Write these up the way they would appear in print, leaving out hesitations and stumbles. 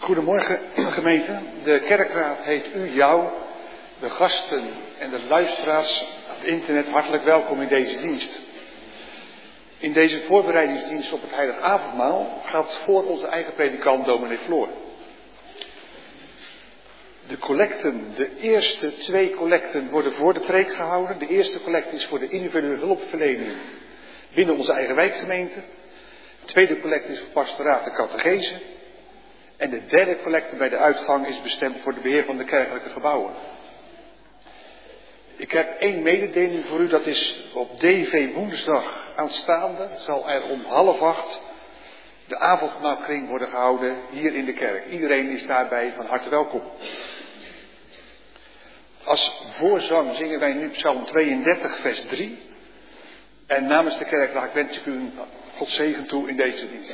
Goedemorgen gemeente. De kerkraad heet u, jou, de gasten en de luisteraars op het internet hartelijk welkom in deze dienst. In deze voorbereidingsdienst op het Heilig Avondmaal gaat voor onze eigen predikant dominee Floor. De collecten, de eerste 2 collecten worden voor de preek gehouden. De eerste collecte is voor de individuele hulpverlening binnen onze eigen wijkgemeente. De tweede collecte is voor pastoraat en catechese. En de derde collecte bij de uitgang is bestemd voor de beheer van de kerkelijke gebouwen. Ik heb 1 mededeling voor u, dat is op DV woensdag aanstaande, zal er om 7:30 de avondmaalkring worden gehouden hier in de kerk. Iedereen is daarbij van harte welkom. Als voorzang zingen wij nu Psalm 32 vers 3. En namens de kerkraad wens ik u een God zegen toe in deze dienst.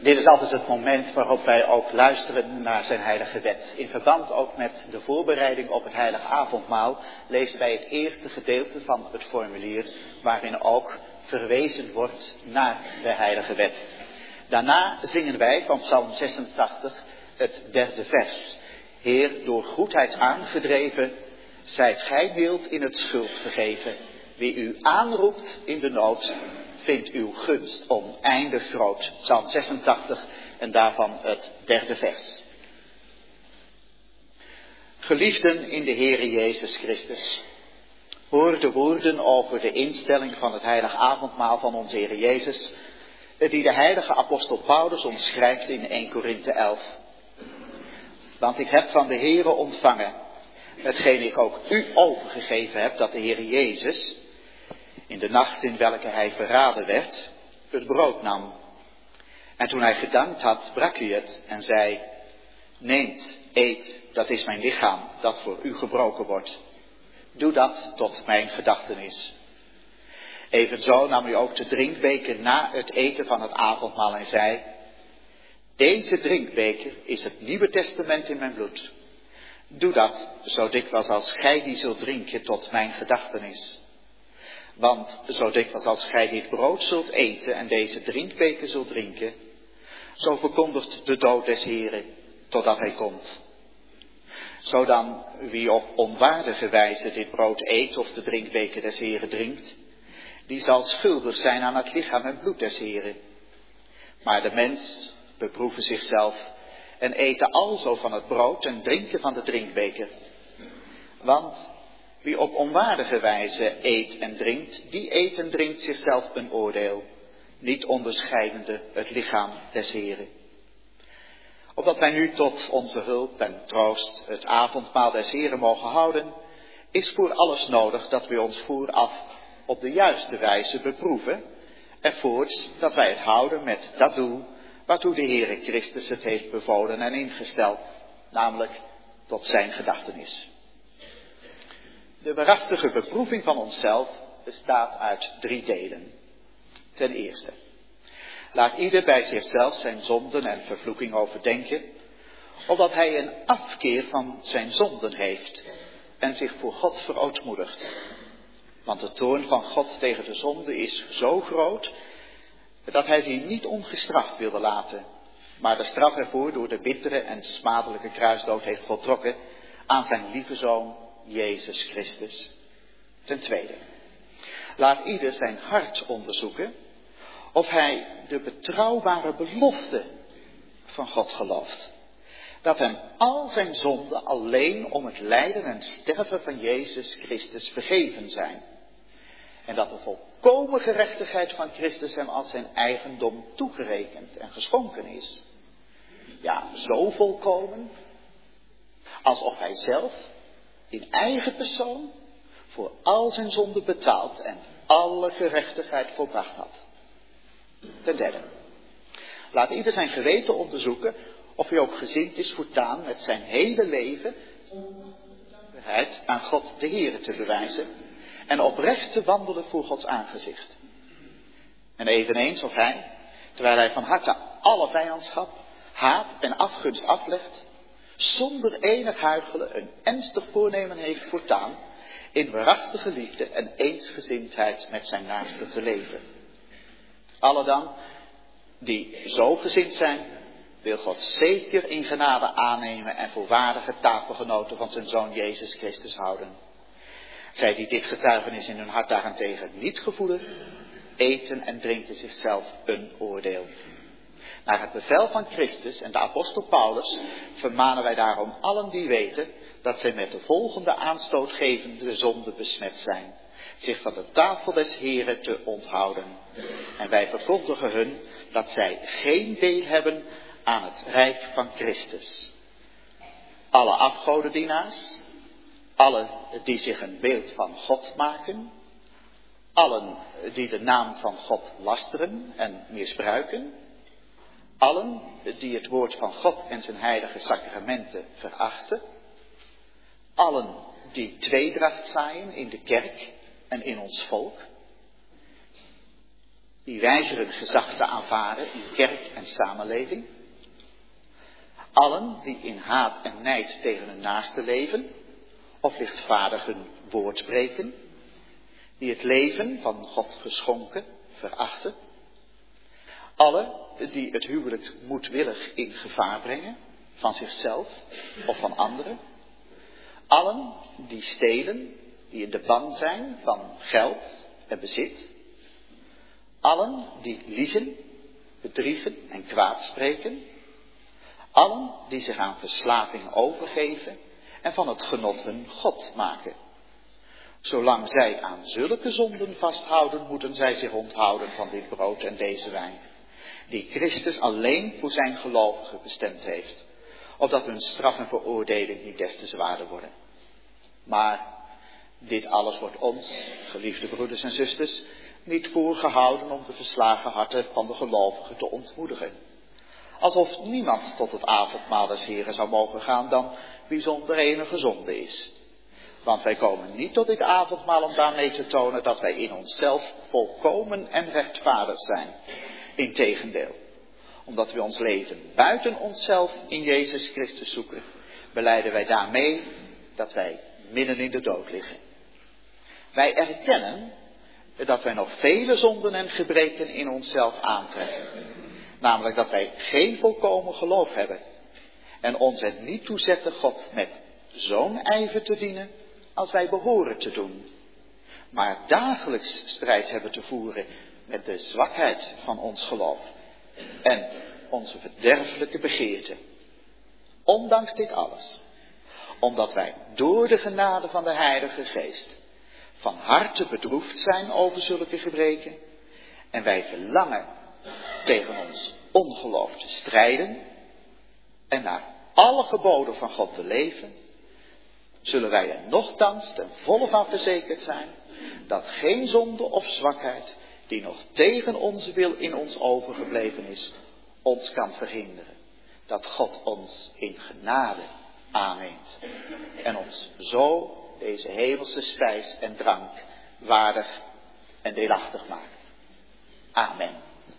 Dit is altijd het moment waarop wij ook luisteren naar zijn heilige wet. In verband ook met de voorbereiding op het heilige avondmaal lezen wij het eerste gedeelte van het formulier waarin ook verwezen wordt naar de heilige wet. Daarna zingen wij van Psalm 86 het derde vers. Heer, door goedheid aangedreven, zijt gij mild in het schuld vergeven. Wie u aanroept in de nood, vindt uw gunst oneindig groot. Psalm 86 en daarvan het derde vers. Geliefden in de Heere Jezus Christus, hoor de woorden over de instelling van het heilige avondmaal van onze Heere Jezus, die de heilige apostel Paulus ons schrijft in 1 Korinthe 11. Want ik heb van de Heere ontvangen, hetgeen ik ook u overgegeven heb, dat de Heere Jezus, in de nacht in welke hij verraden werd, het brood nam. En toen hij gedankt had, brak hij het en zei, neemt, eet, dat is mijn lichaam, dat voor u gebroken wordt. Doe dat tot mijn gedachtenis. Evenzo nam hij ook de drinkbeker na het eten van het avondmaal en zei, deze drinkbeker is het Nieuwe Testament in mijn bloed. Doe dat zo dikwijls als gij die zult drinken tot mijn gedachtenis. Want zo dikwijls als gij dit brood zult eten en deze drinkbeker zult drinken, zo verkondigt de dood des Heren totdat hij komt. Zo dan wie op onwaardige wijze dit brood eet of de drinkbeker des Heren drinkt, die zal schuldig zijn aan het lichaam en bloed des Heren. Maar de mens beproeven zichzelf en eten alzo van het brood en drinken van de drinkbeker. Want wie op onwaardige wijze eet en drinkt, die eet en drinkt zichzelf een oordeel, niet onderscheidende het lichaam des Heren. Opdat wij nu tot onze hulp en troost het avondmaal des Heren mogen houden, is voor alles nodig dat we ons vooraf op de juiste wijze beproeven, en voorts dat wij het houden met dat doel waartoe de Heere Christus het heeft bevolen en ingesteld, namelijk tot zijn gedachtenis. De waarachtige beproeving van onszelf bestaat uit 3 delen. Ten eerste, laat ieder bij zichzelf zijn zonden en vervloeking overdenken, opdat hij een afkeer van zijn zonden heeft en zich voor God verootmoedigt. Want de toorn van God tegen de zonde is zo groot, dat hij die niet ongestraft wilde laten, maar de straf ervoor door de bittere en smadelijke kruisdood heeft voltrokken aan zijn lieve Zoon Jezus Christus. Ten tweede, laat ieder zijn hart onderzoeken of hij de betrouwbare belofte van God gelooft. Dat hem al zijn zonden alleen om het lijden en sterven van Jezus Christus vergeven zijn. En dat de volkomen gerechtigheid van Christus hem als zijn eigendom toegerekend en geschonken is. Ja, zo volkomen, alsof hij zelf in eigen persoon voor al zijn zonden betaald en alle gerechtigheid volbracht had. Ten derde, laat ieder zijn geweten onderzoeken of hij ook gezind is voortaan met zijn hele leven aan God de Heere te bewijzen en oprecht te wandelen voor Gods aangezicht. En eveneens of hij, terwijl hij van harte alle vijandschap, haat en afgunst aflegt, zonder enig huichelen een ernstig voornemen heeft voortaan in waarachtige liefde en eensgezindheid met zijn naaste te leven. Alle dan die zo gezind zijn, wil God zeker in genade aannemen en voor waardige tafelgenoten van zijn Zoon Jezus Christus houden. Zij die dit getuigenis in hun hart daarentegen niet gevoelen, eten en drinken zichzelf een oordeel. Naar het bevel van Christus en de apostel Paulus vermanen wij daarom allen die weten dat zij met de volgende aanstootgevende zonde besmet zijn, zich van de tafel des Heren te onthouden. En wij verkondigen hun dat zij geen deel hebben aan het rijk van Christus. Alle afgodendienaars, allen die zich een beeld van God maken, allen die de naam van God lasteren en misbruiken, allen die het woord van God en zijn heilige sacramenten verachten, allen die tweedracht zaaien in de kerk en in ons volk, die weigeren gezag te aanvaarden in kerk en samenleving. Allen die in haat en nijd tegen hun naaste leven, of lichtvaardig hun woord spreken, die het leven van God geschonken verachten. Allen die het huwelijk moedwillig in gevaar brengen, van zichzelf of van anderen. Allen die stelen, die in de ban zijn van geld en bezit. Allen die liegen, bedriegen en kwaad spreken. Allen die zich aan verslaving overgeven en van het genot hun God maken. Zolang zij aan zulke zonden vasthouden, moeten zij zich onthouden van dit brood en deze wijn, die Christus alleen voor zijn gelovigen bestemd heeft, opdat hun straf en veroordeling niet des te zwaarder worden. Maar dit alles wordt ons, geliefde broeders en zusters, niet voorgehouden om de verslagen harten van de gelovigen te ontmoedigen. Alsof niemand tot het avondmaal des Heren zou mogen gaan dan wie zonder enige zonde is. Want wij komen niet tot dit avondmaal om daarmee te tonen dat wij in onszelf volkomen en rechtvaardig zijn. Integendeel, omdat we ons leven buiten onszelf in Jezus Christus zoeken, belijden wij daarmee dat wij midden in de dood liggen. Wij erkennen dat wij nog vele zonden en gebreken in onszelf aantreffen. Namelijk dat wij geen volkomen geloof hebben en ons het niet toezetten God met zo'n ijver te dienen als wij behoren te doen. Maar dagelijks strijd hebben te voeren met de zwakheid van ons geloof en onze verderfelijke begeerten. Ondanks dit alles, omdat wij door de genade van de Heilige Geest van harte bedroefd zijn over zulke gebreken en wij verlangen tegen ons ongeloof te strijden en naar alle geboden van God te leven, zullen wij er nochtans ten volle van verzekerd zijn dat geen zonde of zwakheid die nog tegen onze wil in ons overgebleven is, ons kan verhinderen dat God ons in genade aanneemt en ons zo deze hemelse spijs en drank waardig en deelachtig maakt. Amen.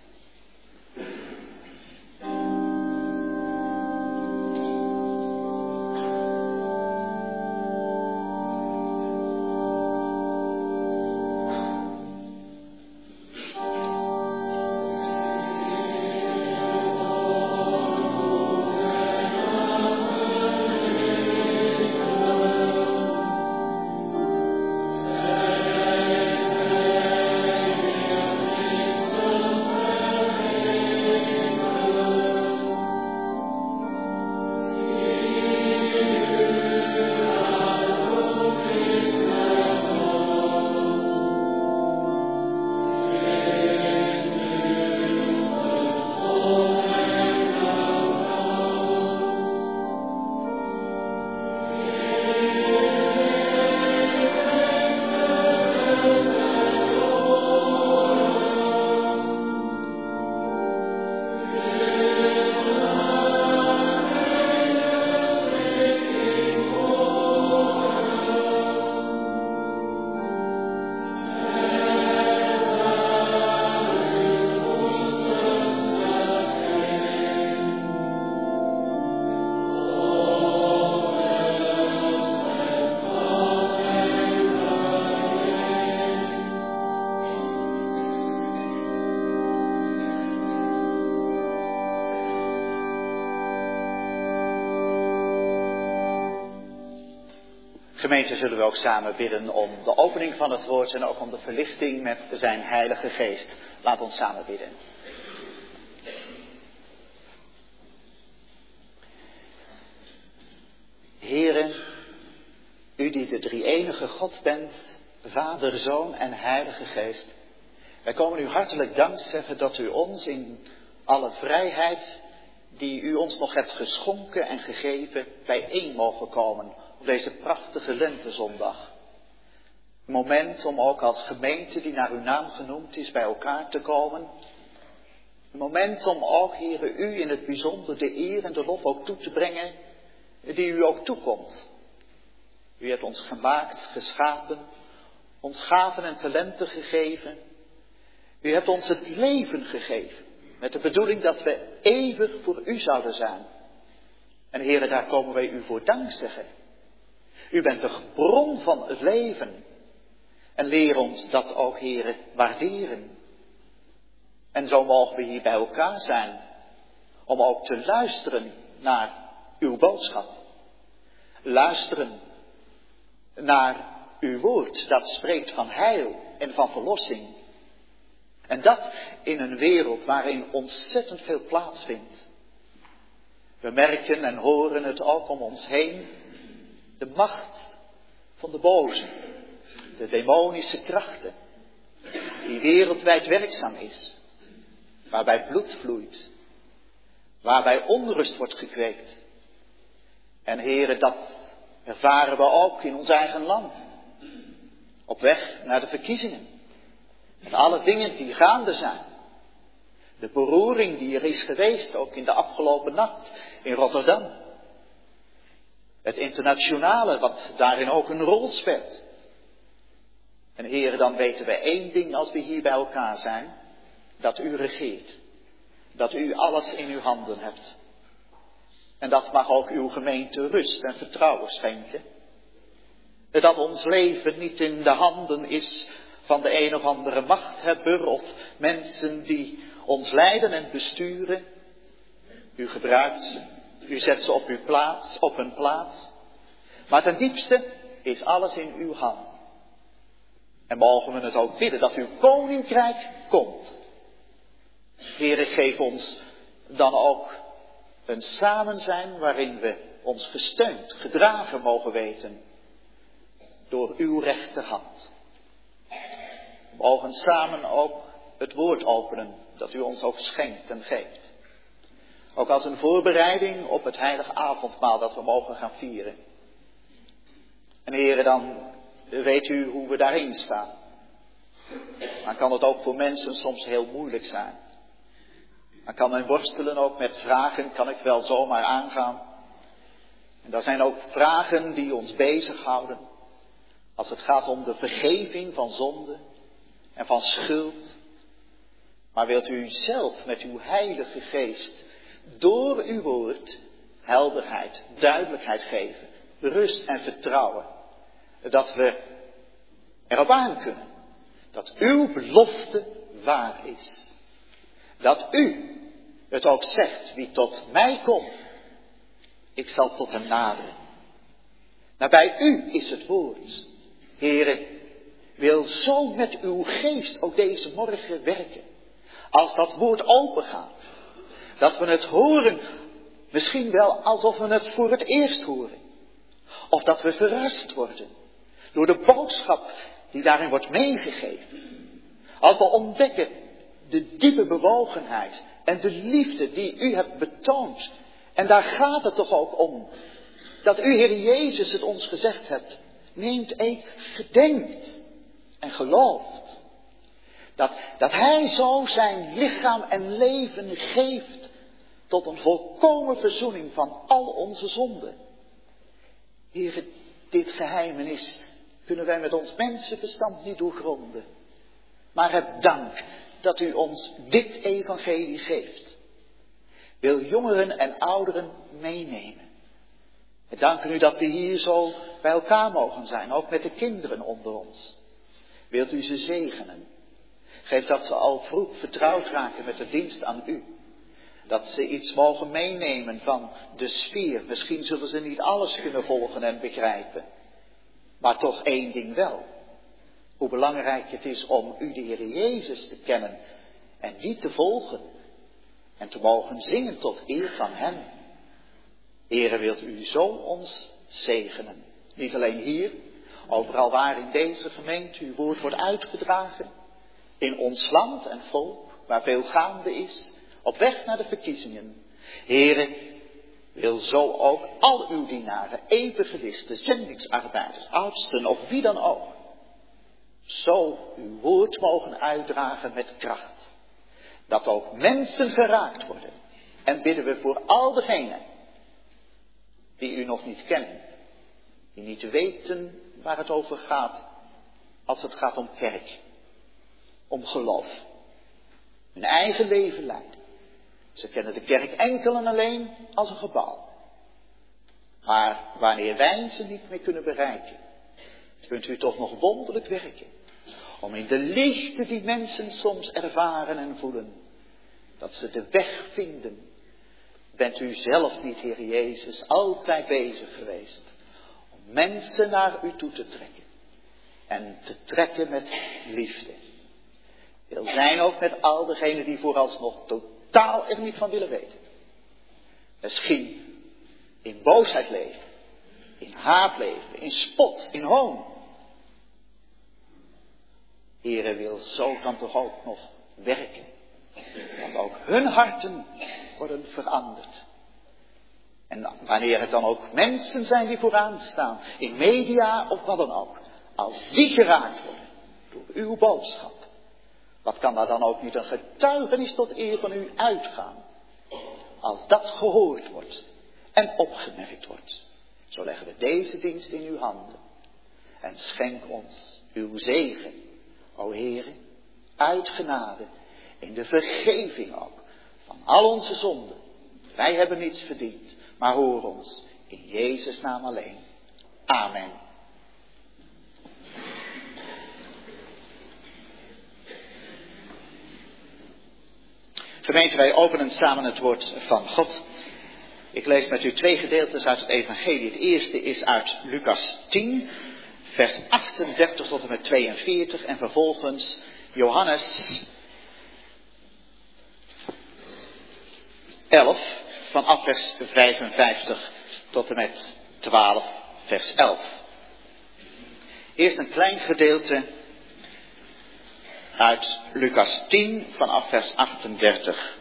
Gemeente, zullen we ook samen bidden om de opening van het woord en ook om de verlichting met zijn Heilige Geest. Laat ons samen bidden. Heere, u die de drie-enige God bent, Vader, Zoon en Heilige Geest. Wij komen u hartelijk dank zeggen dat u ons in alle vrijheid die u ons nog hebt geschonken en gegeven, bijeen mogen komen op deze prachtige lentezondag. Een moment om ook als gemeente die naar uw naam genoemd is bij elkaar te komen. Een moment om ook, Heere, u in het bijzonder de eer en de lof ook toe te brengen die u ook toekomt. U hebt ons gemaakt, geschapen, ons gaven en talenten gegeven. U hebt ons het leven gegeven. Met de bedoeling dat we eeuwig voor u zouden zijn. En Heere, daar komen wij u voor dank zeggen. U bent de bron van het leven. En leer ons dat ook, Heere, waarderen. En zo mogen we hier bij elkaar zijn. Om ook te luisteren naar uw boodschap. Luisteren naar uw woord dat spreekt van heil en van verlossing. En dat in een wereld waarin ontzettend veel plaatsvindt. We merken en horen het ook om ons heen. De macht van de boze. De demonische krachten. Die wereldwijd werkzaam is. Waarbij bloed vloeit. Waarbij onrust wordt gekweekt. En Heere, dat ervaren we ook in ons eigen land. Op weg naar de verkiezingen. Met alle dingen die gaande zijn. De beroering die er is geweest, ook in de afgelopen nacht in Rotterdam. Het internationale wat daarin ook een rol speelt. En Heere, dan weten we één ding als we hier bij elkaar zijn. Dat u regeert. Dat u alles in uw handen hebt. En dat mag ook uw gemeente rust en vertrouwen schenken. Dat ons leven niet in de handen is van de een of andere machthebber of mensen die ons leiden en besturen. U gebruikt ze, u zet ze op hun plaats. Maar ten diepste is alles in uw hand. En mogen we het ook bidden dat uw koninkrijk komt. Heere, geef ons dan ook een samenzijn waarin we ons gesteund, gedragen mogen weten door uw rechterhand. We mogen samen ook het woord openen dat u ons ook schenkt en geeft. Ook als een voorbereiding op het heilige avondmaal dat we mogen gaan vieren. En Heere, dan weet u hoe we daarin staan. Dan kan het ook voor mensen soms heel moeilijk zijn. Dan kan men worstelen ook met vragen, kan ik wel zomaar aangaan? En daar zijn ook vragen die ons bezighouden. Als het gaat om de vergeving van zonde en van schuld. Maar wilt u zelf met uw heilige geest door uw woord helderheid, duidelijkheid geven, rust en vertrouwen. Dat we erop aan kunnen. Dat uw belofte waar is. Dat u het ook zegt, wie tot mij komt, ik zal tot hem naderen. Nabij u is het woord. Heere, wil zo met uw geest ook deze morgen werken. Als dat woord open gaat. Dat we het horen, misschien wel alsof we het voor het eerst horen. Of dat we verrast worden door de boodschap die daarin wordt meegegeven. Als we ontdekken de diepe bewogenheid en de liefde die u hebt betoond. En daar gaat het toch ook om. Dat u, Heer Jezus, het ons gezegd hebt. Neemt gedenkt en gelooft. Dat hij zo zijn lichaam en leven geeft tot een volkomen verzoening van al onze zonden. Heer, dit geheimenis kunnen wij met ons mensenverstand niet doorgronden. Maar het dank dat u ons dit evangelie geeft. Wil jongeren en ouderen meenemen. We danken u dat we hier zo bij elkaar mogen zijn, ook met de kinderen onder ons. Wilt u ze zegenen. Geef dat ze al vroeg vertrouwd raken met de dienst aan u. Dat ze iets mogen meenemen van de sfeer. Misschien zullen ze niet alles kunnen volgen en begrijpen. Maar toch één ding wel. Hoe belangrijk het is om u, de Heer Jezus, te kennen. En die te volgen. En te mogen zingen tot eer van hem. Heere, wilt u zo ons zegenen. Niet alleen hier. Overal waar in deze gemeente uw woord wordt uitgedragen. In ons land en volk. Waar veel gaande is. Op weg naar de verkiezingen. Heere, wil zo ook al uw dienaren, evangelisten, zendingsarbeiders, oudsten of wie dan ook. Zo uw woord mogen uitdragen met kracht. Dat ook mensen geraakt worden. En bidden we voor al degenen die u nog niet kennen. Die niet weten waar het over gaat. Als het gaat om kerk. Om geloof. hun eigen leven leiden. Ze kennen de kerk enkel en alleen als een gebouw. Maar wanneer wij ze niet meer kunnen bereiken, kunt u toch nog wonderlijk werken. Om in de leegte die mensen soms ervaren en voelen, dat ze de weg vinden. Bent u zelf niet, Heer Jezus, altijd bezig geweest om mensen naar u toe te trekken. En te trekken met liefde. Wil zijn ook met al degenen die vooralsnog totaal er niet van willen weten. Misschien in boosheid leven, in haat leven, in spot, in hoon. Heere, wil zo dan toch ook nog werken. Dat ook hun harten worden veranderd. En wanneer het dan ook mensen zijn die vooraan staan, in media of wat dan ook. Als die geraakt worden door uw boodschap. Wat kan daar dan ook niet een getuigenis tot eer van u uitgaan. Als dat gehoord wordt en opgemerkt wordt. Zo leggen we deze dienst in uw handen. En schenk ons uw zegen, o Heere, uit genade. In de vergeving ook van al onze zonden. Wij hebben niets verdiend, maar hoor ons in Jezus' naam alleen. Amen. Gemeente, wij openen samen het woord van God. Ik lees met u 2 gedeeltes uit het evangelie. Het eerste is uit Lucas 10, vers 38 tot en met 42. En vervolgens Johannes 11, vanaf vers 55 tot en met 12, vers 11. Eerst een klein gedeelte uit Lucas 10, vanaf vers 38.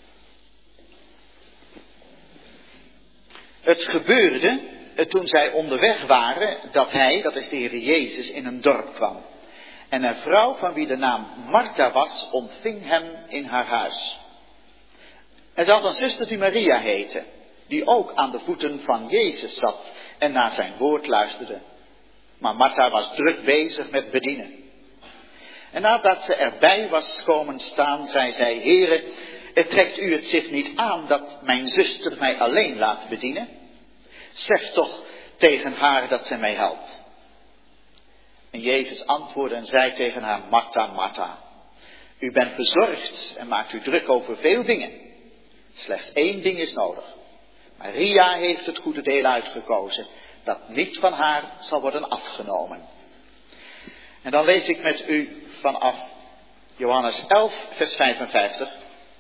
Het gebeurde, toen zij onderweg waren, dat hij, dat is de Heer Jezus, in een dorp kwam. En een vrouw van wie de naam Martha was, ontving hem in haar huis. En ze had een zuster die Maria heette, die ook aan de voeten van Jezus zat en naar zijn woord luisterde. Maar Martha was druk bezig met bedienen. En nadat ze erbij was komen staan, zei zij: Heere, trekt u het zich niet aan dat mijn zuster mij alleen laat bedienen? Zeg toch tegen haar dat zij mij helpt. En Jezus antwoordde en zei tegen haar: Martha, Martha, u bent bezorgd en maakt u druk over veel dingen. Slechts 1 ding is nodig. Maria heeft het goede deel uitgekozen, dat niet van haar zal worden afgenomen. En dan lees ik met u vanaf Johannes 11, vers 55.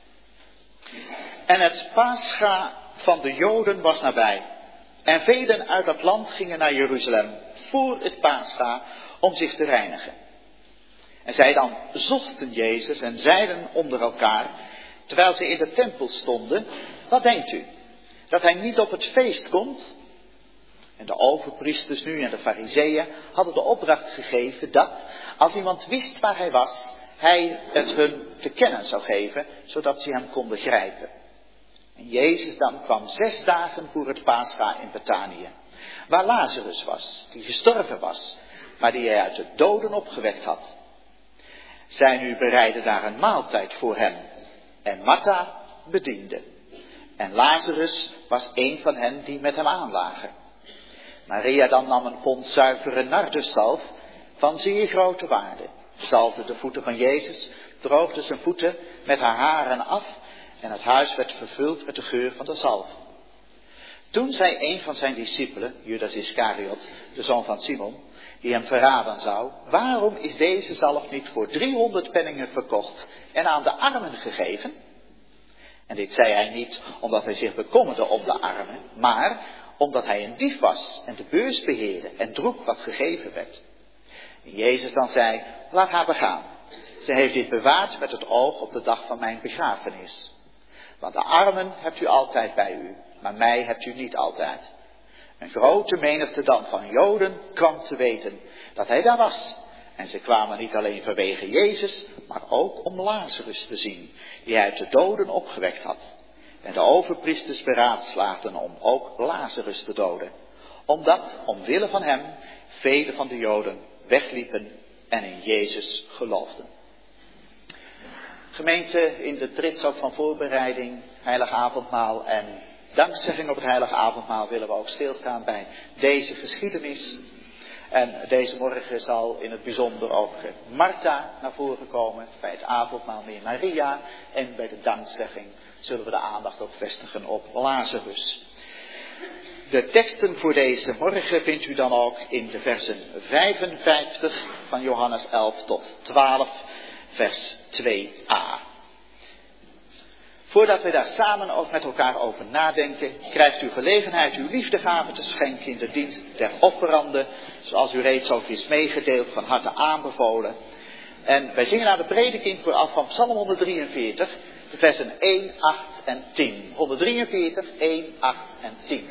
En het Pascha van de Joden was nabij. En velen uit dat land gingen naar Jeruzalem voor het Pascha om zich te reinigen. En zij dan zochten Jezus en zeiden onder elkaar, terwijl ze in de tempel stonden: wat denkt u? Dat hij niet op het feest komt? En de overpriesters nu en de farizeeën hadden de opdracht gegeven dat, als iemand wist waar hij was, hij het hun te kennen zou geven, zodat ze hem konden grijpen. En Jezus dan kwam 6 dagen voor het Pascha in Betanië, waar Lazarus was, die gestorven was, maar die hij uit de doden opgewekt had. Zij nu bereidden daar een maaltijd voor hem, en Martha bediende. En Lazarus was een van hen die met hem aanlagen. Maria dan nam een pond zuivere narduszalf van zeer grote waarde, zalfde de voeten van Jezus, droogde zijn voeten met haar haren af en het huis werd vervuld met de geur van de zalf. Toen zei een van zijn discipelen, Judas Iscariot, de zoon van Simon, die hem verraden zou: waarom is deze zalf niet voor 300 penningen verkocht en aan de armen gegeven? En dit zei hij niet omdat hij zich bekommerde om de armen, maar omdat hij een dief was en de beurs beheerde en droeg wat gegeven werd. En Jezus dan zei: laat haar begaan. Ze heeft dit bewaard met het oog op de dag van mijn begrafenis. Want de armen hebt u altijd bij u, maar mij hebt u niet altijd. Een grote menigte dan van Joden kwam te weten dat hij daar was. En ze kwamen niet alleen vanwege Jezus, maar ook om Lazarus te zien, die hij uit de doden opgewekt had. En de overpriesters beraadslaagden om ook Lazarus te doden, omdat omwille van hem velen van de Joden wegliepen en in Jezus geloofden. Gemeente, in de trits van voorbereiding, heilig avondmaal en dankzegging op het heilige avondmaal willen we ook stilstaan bij deze geschiedenis. En deze morgen zal in het bijzonder ook Martha naar voren komen bij het avondmaal meer Maria. En bij de dankzegging zullen we de aandacht ook vestigen op Lazarus. De teksten voor deze morgen vindt u dan ook in de versen 55 van Johannes 11 tot 12, vers 2a. Voordat we daar samen ook met elkaar over nadenken, krijgt u gelegenheid uw liefdegave te schenken in de dienst der offeranden, zoals u reeds ook is meegedeeld, van harte aanbevolen. En wij zingen naar de prediking vooraf van Psalm 143, de versen 1, 8 en 10. 143, 1, 8 en 10.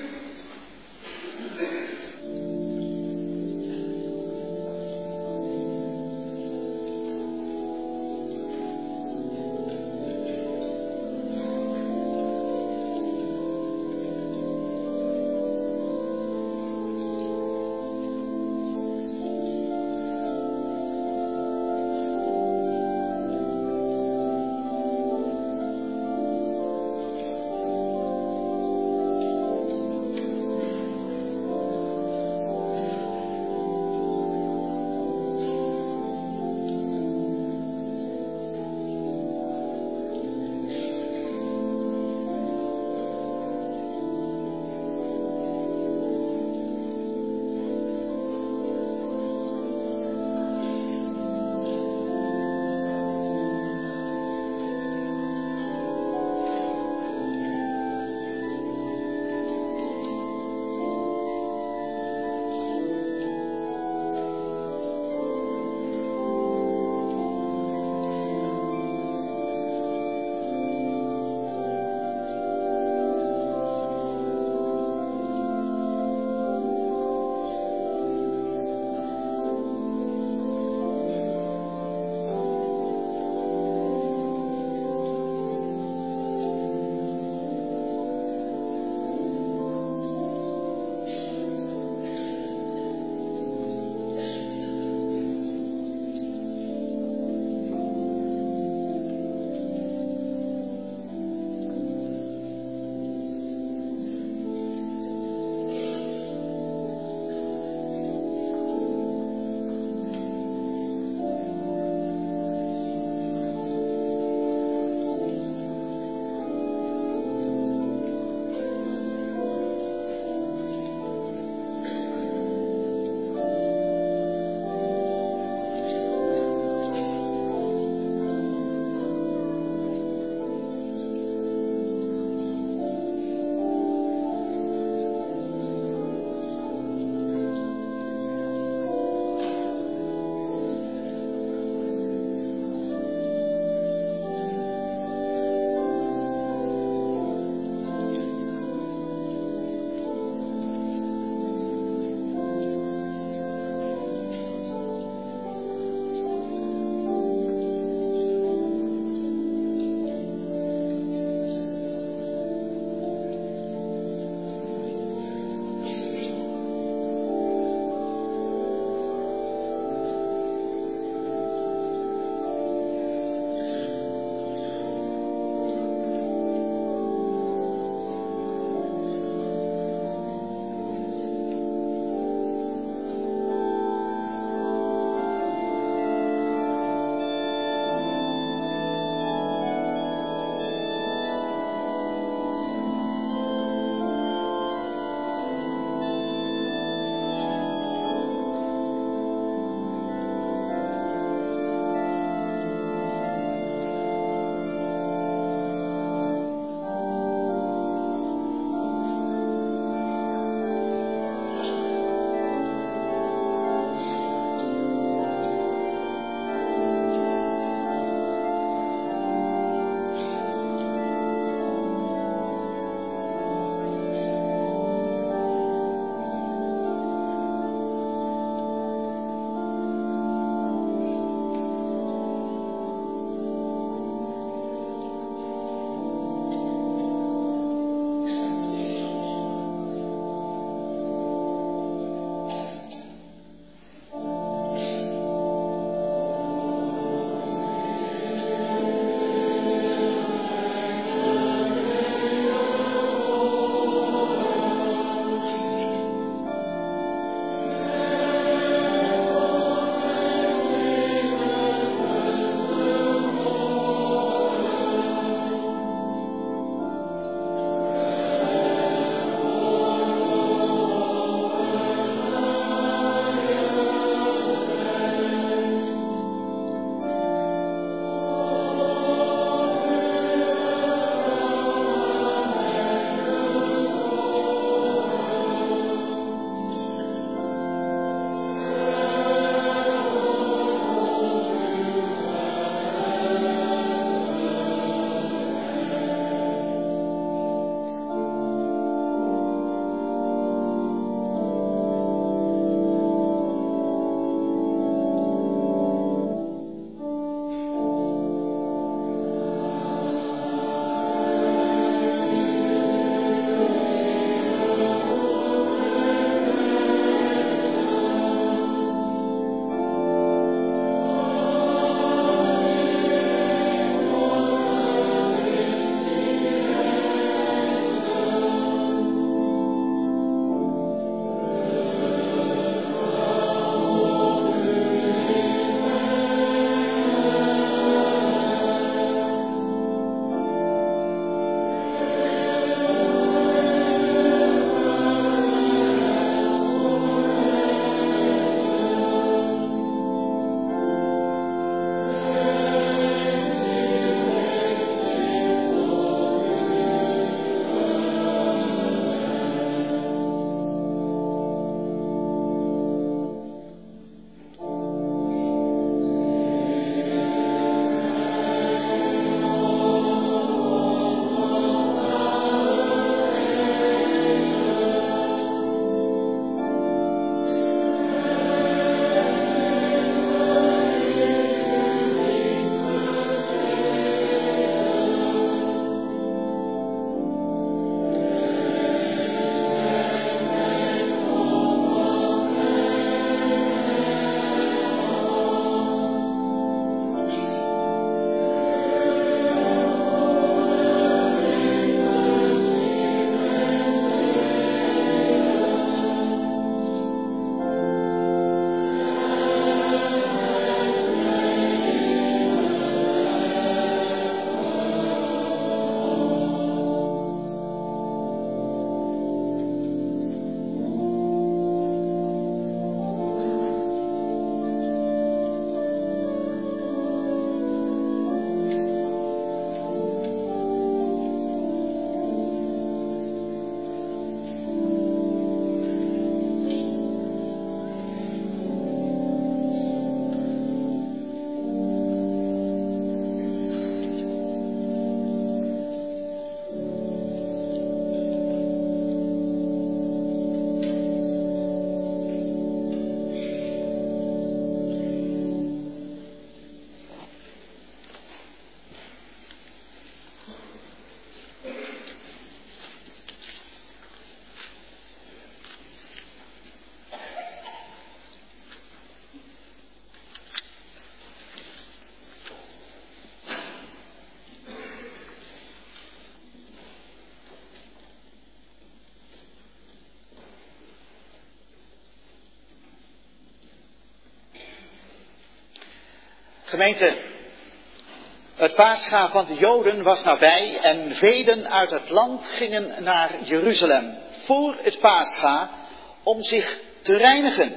Gemeente, het Pascha van de Joden was nabij en velen uit het land gingen naar Jeruzalem voor het Pascha om zich te reinigen.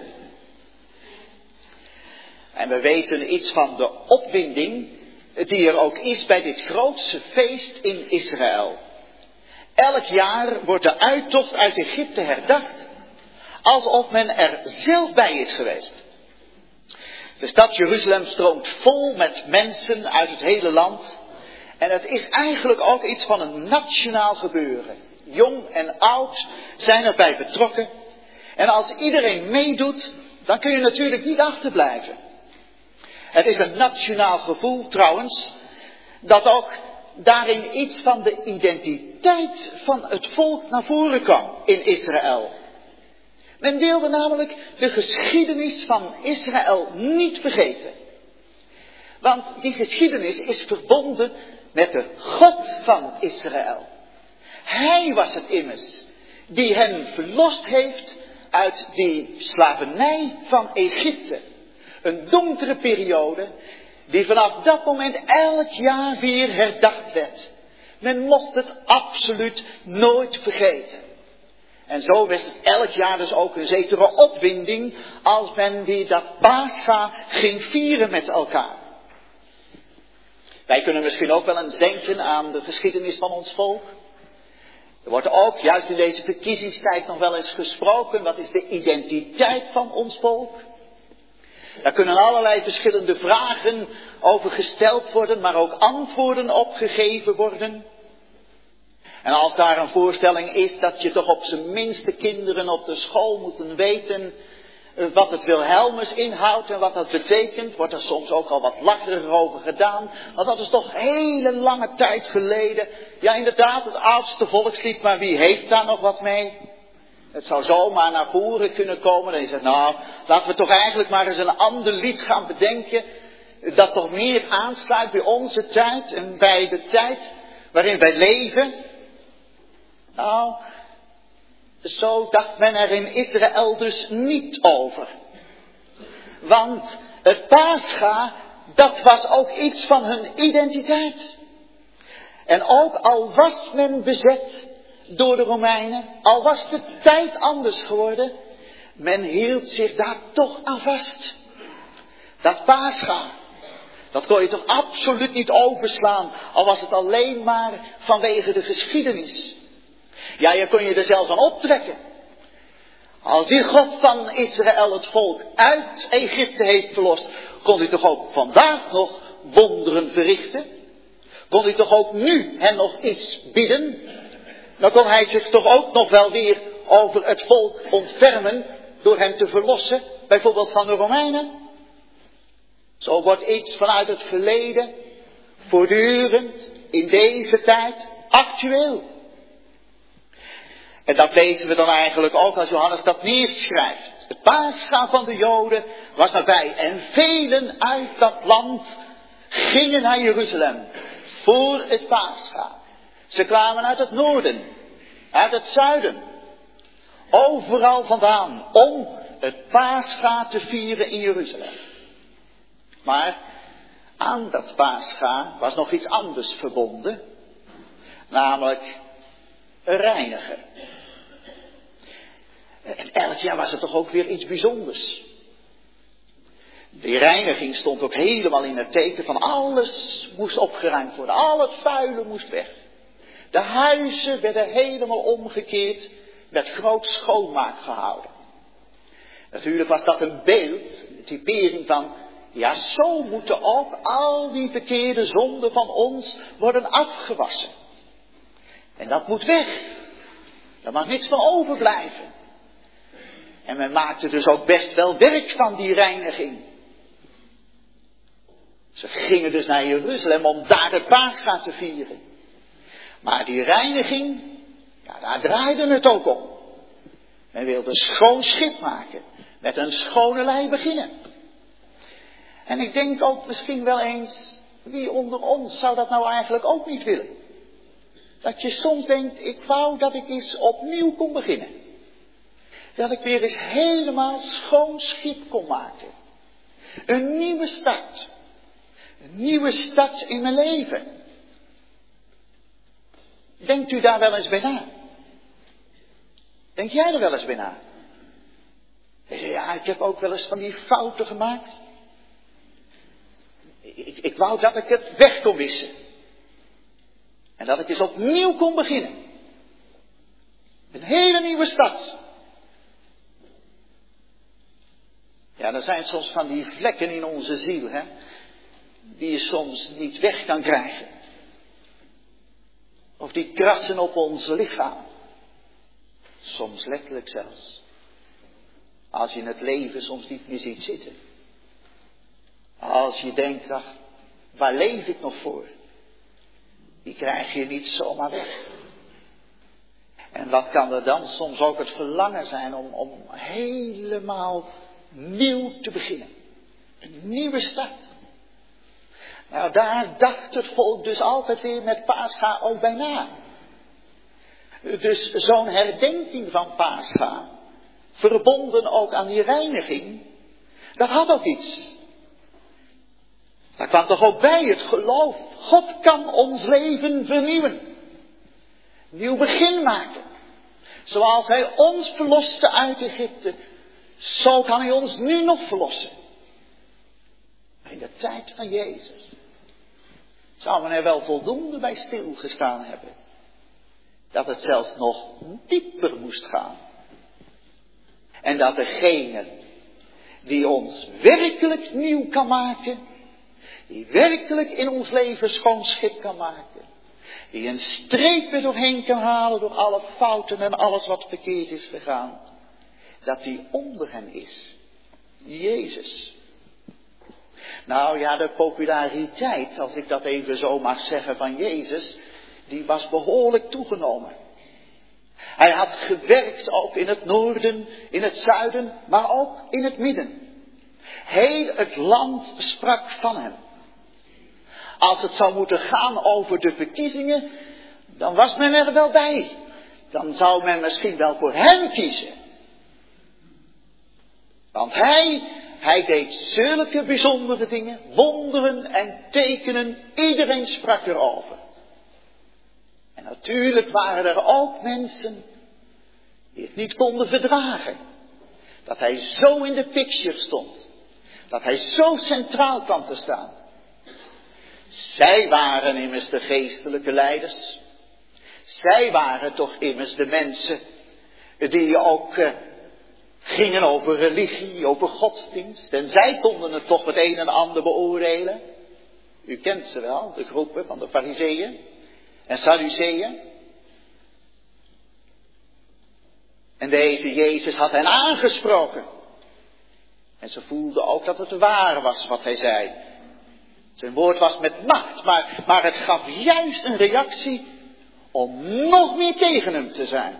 En we weten iets van de opwinding die er ook is bij dit grootste feest in Israël. Elk jaar wordt de uittocht uit Egypte herdacht, alsof men er zelf bij is geweest. De stad Jeruzalem stroomt vol met mensen uit het hele land. En het is eigenlijk ook iets van een nationaal gebeuren. Jong en oud zijn erbij betrokken. En als iedereen meedoet, dan kun je natuurlijk niet achterblijven. Het is een nationaal gevoel trouwens, dat ook daarin iets van de identiteit van het volk naar voren kwam in Israël. Men wilde namelijk de geschiedenis van Israël niet vergeten. Want die geschiedenis is verbonden met de God van Israël. Hij was het immers die hen verlost heeft uit die slavernij van Egypte. Een donkere periode die vanaf dat moment elk jaar weer herdacht werd. Men mocht het absoluut nooit vergeten. En zo was het elk jaar dus ook een zekere opwinding als men weer dat Pascha ging vieren met elkaar. Wij kunnen misschien ook wel eens denken aan de geschiedenis van ons volk. Er wordt ook juist in deze verkiezingstijd nog wel eens gesproken. Wat is de identiteit van ons volk? Daar kunnen allerlei verschillende vragen over gesteld worden, maar ook antwoorden op gegeven worden. En als daar een voorstelling is dat je toch op zijn minst de kinderen op de school moeten weten wat het Wilhelmus inhoudt en wat dat betekent, wordt er soms ook al wat lacherig over gedaan. Want dat is toch hele lange tijd geleden. Ja, inderdaad, het oudste volkslied, maar wie heeft daar nog wat mee? Het zou zomaar naar voren kunnen komen. En je zegt, nou, laten we toch eigenlijk maar eens een ander lied gaan bedenken, dat toch meer aansluit bij onze tijd en bij de tijd waarin wij leven. Nou, zo dacht men er in Israël dus niet over. Want het Pascha, dat was ook iets van hun identiteit. En ook al was men bezet door de Romeinen, al was de tijd anders geworden, men hield zich daar toch aan vast. Dat Pascha, dat kon je toch absoluut niet overslaan, al was het alleen maar vanwege de geschiedenis. Ja, je kon je er zelfs aan optrekken. Als die God van Israël het volk uit Egypte heeft verlost, kon hij toch ook vandaag nog wonderen verrichten? Kon hij toch ook nu hen nog iets bieden? Dan kon hij zich toch ook nog wel weer over het volk ontfermen door hen te verlossen, bijvoorbeeld van de Romeinen. Zo wordt iets vanuit het verleden voortdurend in deze tijd actueel. En dat lezen we dan eigenlijk ook als Johannes dat neerschrijft. Het Pascha van de Joden was nabij en velen uit dat land gingen naar Jeruzalem voor het Pascha. Ze kwamen uit het noorden, uit het zuiden, overal vandaan om het Pascha te vieren in Jeruzalem. Maar aan dat Pascha was nog iets anders verbonden, namelijk een reiniger. En elk jaar was het toch ook weer iets bijzonders. Die reiniging stond ook helemaal in het teken van alles moest opgeruimd worden. Al het vuile moest weg. De huizen werden helemaal omgekeerd, werd groot schoonmaak gehouden. Natuurlijk was dat een beeld, een typering van, ja, zo moeten ook al die verkeerde zonden van ons worden afgewassen. En dat moet weg. Daar mag niks van overblijven. En men maakte dus ook best wel werk van die reiniging. Ze gingen dus naar Jeruzalem om daar het Pascha te vieren. Maar die reiniging, ja, daar draaide het ook om. Men wilde een schoon schip maken. Met een schone lei beginnen. En ik denk ook misschien wel eens, wie onder ons zou dat nou eigenlijk ook niet willen? Dat je soms denkt, ik wou dat ik eens opnieuw kon beginnen. Dat ik weer eens helemaal schoon schip kon maken. Een nieuwe start. Een nieuwe start in mijn leven. Denkt u daar wel eens bij na? Denk jij er wel eens bij na? Ja, ik heb ook wel eens van die fouten gemaakt. Ik wou dat ik het weg kon wissen. En dat ik eens opnieuw kon beginnen. Een hele nieuwe start. Ja, er zijn soms van die vlekken in onze ziel, hè, die je soms niet weg kan krijgen. Of die krassen op ons lichaam. Soms letterlijk zelfs. Als je het leven soms niet meer ziet zitten. Als je denkt, ach, waar leef ik nog voor? Die krijg je niet zomaar weg. En wat kan er dan soms ook het verlangen zijn om helemaal nieuw te beginnen. Een nieuwe start. Nou, daar dacht het volk dus altijd weer met Pascha ook bij na. Dus zo'n herdenking van Pascha, verbonden ook aan die reiniging, dat had ook iets. Daar kwam toch ook bij het geloof. God kan ons leven vernieuwen. Nieuw begin maken. Zoals hij ons verloste uit Egypte, zo kan hij ons nu nog verlossen. In de tijd van Jezus zou men er wel voldoende bij stilgestaan hebben. Dat het zelfs nog dieper moest gaan. En dat degene die ons werkelijk nieuw kan maken, die werkelijk in ons leven schoon schip kan maken, die een streep er doorheen kan halen door alle fouten en alles wat verkeerd is gegaan, dat die onder hem is. Jezus. Nou ja, de populariteit, als ik dat even zo mag zeggen, van Jezus, die was behoorlijk toegenomen. Hij had gewerkt ook in het noorden, in het zuiden, maar ook in het midden. Heel het land sprak van hem. Als het zou moeten gaan over de verkiezingen, dan was men er wel bij. Dan zou men misschien wel voor hem kiezen. Want hij deed zulke bijzondere dingen, wonderen en tekenen, iedereen sprak erover. En natuurlijk waren er ook mensen die het niet konden verdragen. Dat hij zo in de picture stond. Dat hij zo centraal kwam te staan. Zij waren immers de geestelijke leiders. Zij waren toch immers de mensen die ook gingen over religie, over godsdienst. En zij konden het toch het een en ander beoordelen. U kent ze wel, de groepen van de Farizeeën en Sadduceeën. En deze Jezus had hen aangesproken. En ze voelden ook dat het waar was wat hij zei. Zijn woord was met macht, maar het gaf juist een reactie om nog meer tegen hem te zijn.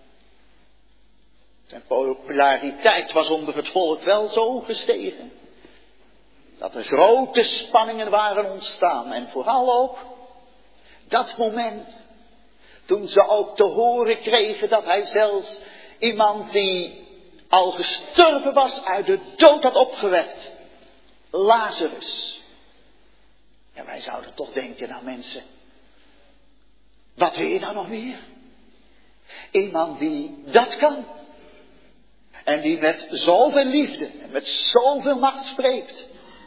Zijn populariteit was onder het volk wel zo gestegen, dat er grote spanningen waren ontstaan. En vooral ook dat moment, toen ze ook te horen kregen dat hij zelfs iemand die al gestorven was, uit de dood had opgewekt. Lazarus. En wij zouden toch denken, nou mensen, wat wil je nou nog meer? Iemand die dat kan. En die met zoveel liefde en met zoveel macht spreekt.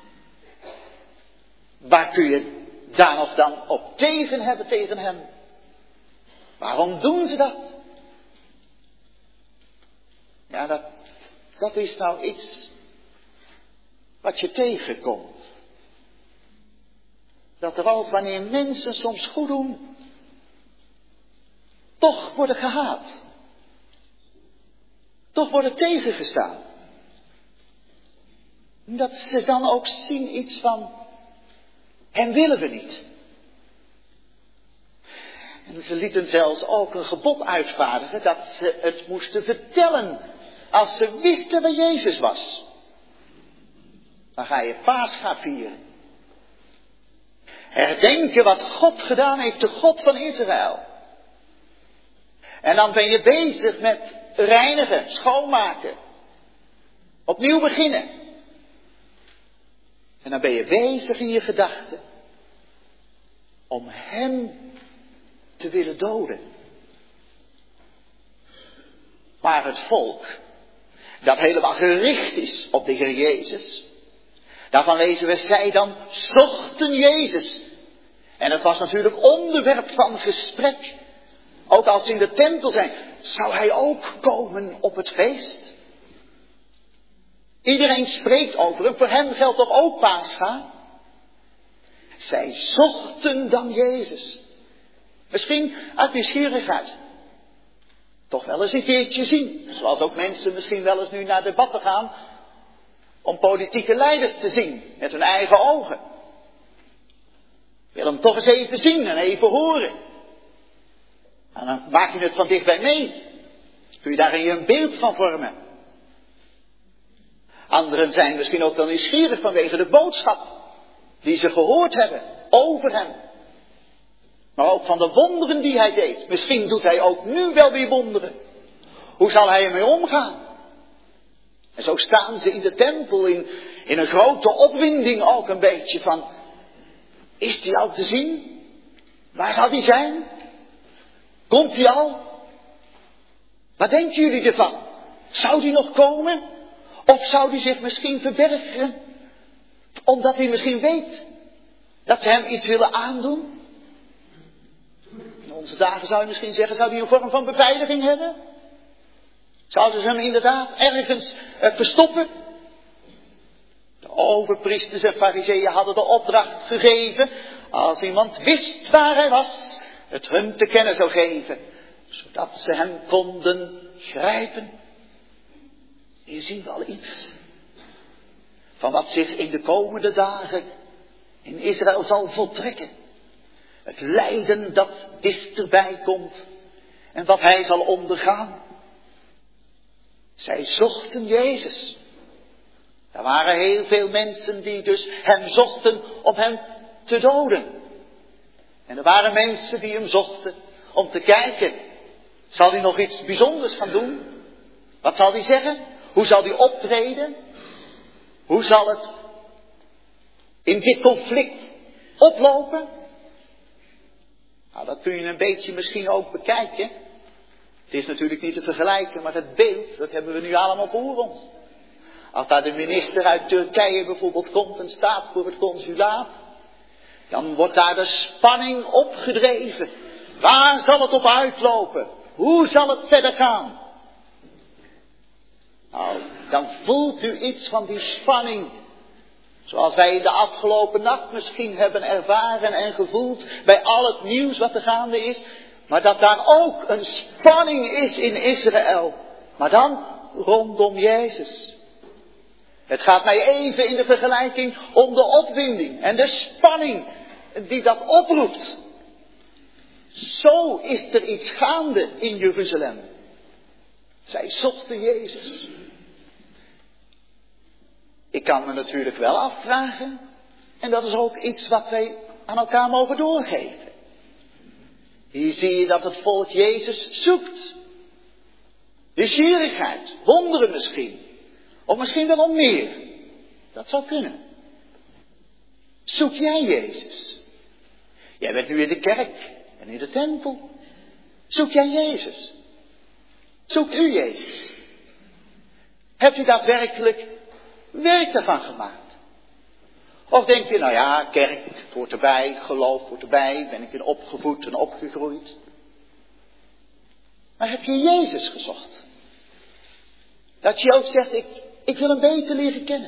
Waar kun je daar nog dan op tegen hebben tegen hem? Waarom doen ze dat? Ja, dat is nou iets wat je tegenkomt. Dat er ook wanneer mensen soms goed doen, toch worden gehaat. Toch worden tegengestaan. Dat ze dan ook zien iets van, hem willen we niet. En ze lieten zelfs ook een gebod uitvaardigen dat ze het moesten vertellen als ze wisten waar Jezus was. Dan ga je Pascha vieren. Herdenken wat God gedaan heeft, de God van Israël. En dan ben je bezig met reinigen, schoonmaken. Opnieuw beginnen. En dan ben je bezig in je gedachten om hem te willen doden. Maar het volk, dat helemaal gericht is op de Heer Jezus, daarvan lezen we, zij dan zochten Jezus. En het was natuurlijk onderwerp van gesprek. Ook als ze in de tempel zijn, zou hij ook komen op het feest? Iedereen spreekt over hem, voor hem geldt toch ook Pascha? Zij zochten dan Jezus. Misschien uit nieuwsgierigheid. Toch wel eens een keertje zien. Zoals ook mensen misschien wel eens nu naar debatten gaan om politieke leiders te zien met hun eigen ogen. Wil hem toch eens even zien en even horen. En dan maak je het van dichtbij mee. Kun je daar een beeld van vormen. Anderen zijn misschien ook wel nieuwsgierig vanwege de boodschap die ze gehoord hebben over hem. Maar ook van de wonderen die hij deed. Misschien doet hij ook nu wel weer wonderen. Hoe zal hij ermee omgaan? En zo staan ze in de tempel in een grote opwinding ook een beetje van, is hij al te zien? Waar zal hij zijn? Komt hij al? Wat denken jullie ervan? Zou hij nog komen? Of zou hij zich misschien verbergen? Omdat hij misschien weet dat ze hem iets willen aandoen? In onze dagen zou je misschien zeggen, zou hij een vorm van beveiliging hebben? Zouden ze hem inderdaad ergens verstoppen? De overpriesters en farizeeën hadden de opdracht gegeven, als iemand wist waar hij was, het hun te kennen zou geven, zodat ze hem konden grijpen. Hier zien we al iets van wat zich in de komende dagen in Israël zal voltrekken. Het lijden dat dichterbij komt en wat hij zal ondergaan. Zij zochten Jezus. Er waren heel veel mensen die dus hem zochten om hem te doden. En er waren mensen die hem zochten om te kijken. Zal hij nog iets bijzonders gaan doen? Wat zal hij zeggen? Hoe zal hij optreden? Hoe zal het in dit conflict oplopen? Nou, dat kun je een beetje misschien ook bekijken. Het is natuurlijk niet te vergelijken, maar het beeld, dat hebben we nu allemaal voor ons. Als daar de minister uit Turkije bijvoorbeeld komt en staat voor het consulaat, dan wordt daar de spanning opgedreven. Waar zal het op uitlopen? Hoe zal het verder gaan? Nou, dan voelt u iets van die spanning. Zoals wij in de afgelopen nacht misschien hebben ervaren en gevoeld bij al het nieuws wat er gaande is. Maar dat daar ook een spanning is in Israël. Maar dan rondom Jezus. Het gaat mij even in de vergelijking om de opwinding en de spanning die dat oproept. Zo is er iets gaande in Jeruzalem. Zij zochten Jezus. Ik kan me natuurlijk wel afvragen, en dat is ook iets wat wij aan elkaar mogen doorgeven. Hier zie je dat het volk Jezus zoekt. Nieuwsgierigheid, wonderen misschien. Of misschien wel om meer. Dat zou kunnen. Zoek jij Jezus? Jij bent nu in de kerk en in de tempel. Zoek jij Jezus? Zoekt u Jezus? Hebt u daadwerkelijk werk daarvan gemaakt? Of denk je, nou ja, kerk hoort erbij, geloof hoort erbij, ben ik in opgevoed en opgegroeid. Maar heb je Jezus gezocht? Dat je ook zegt, ik wil hem beter leren kennen.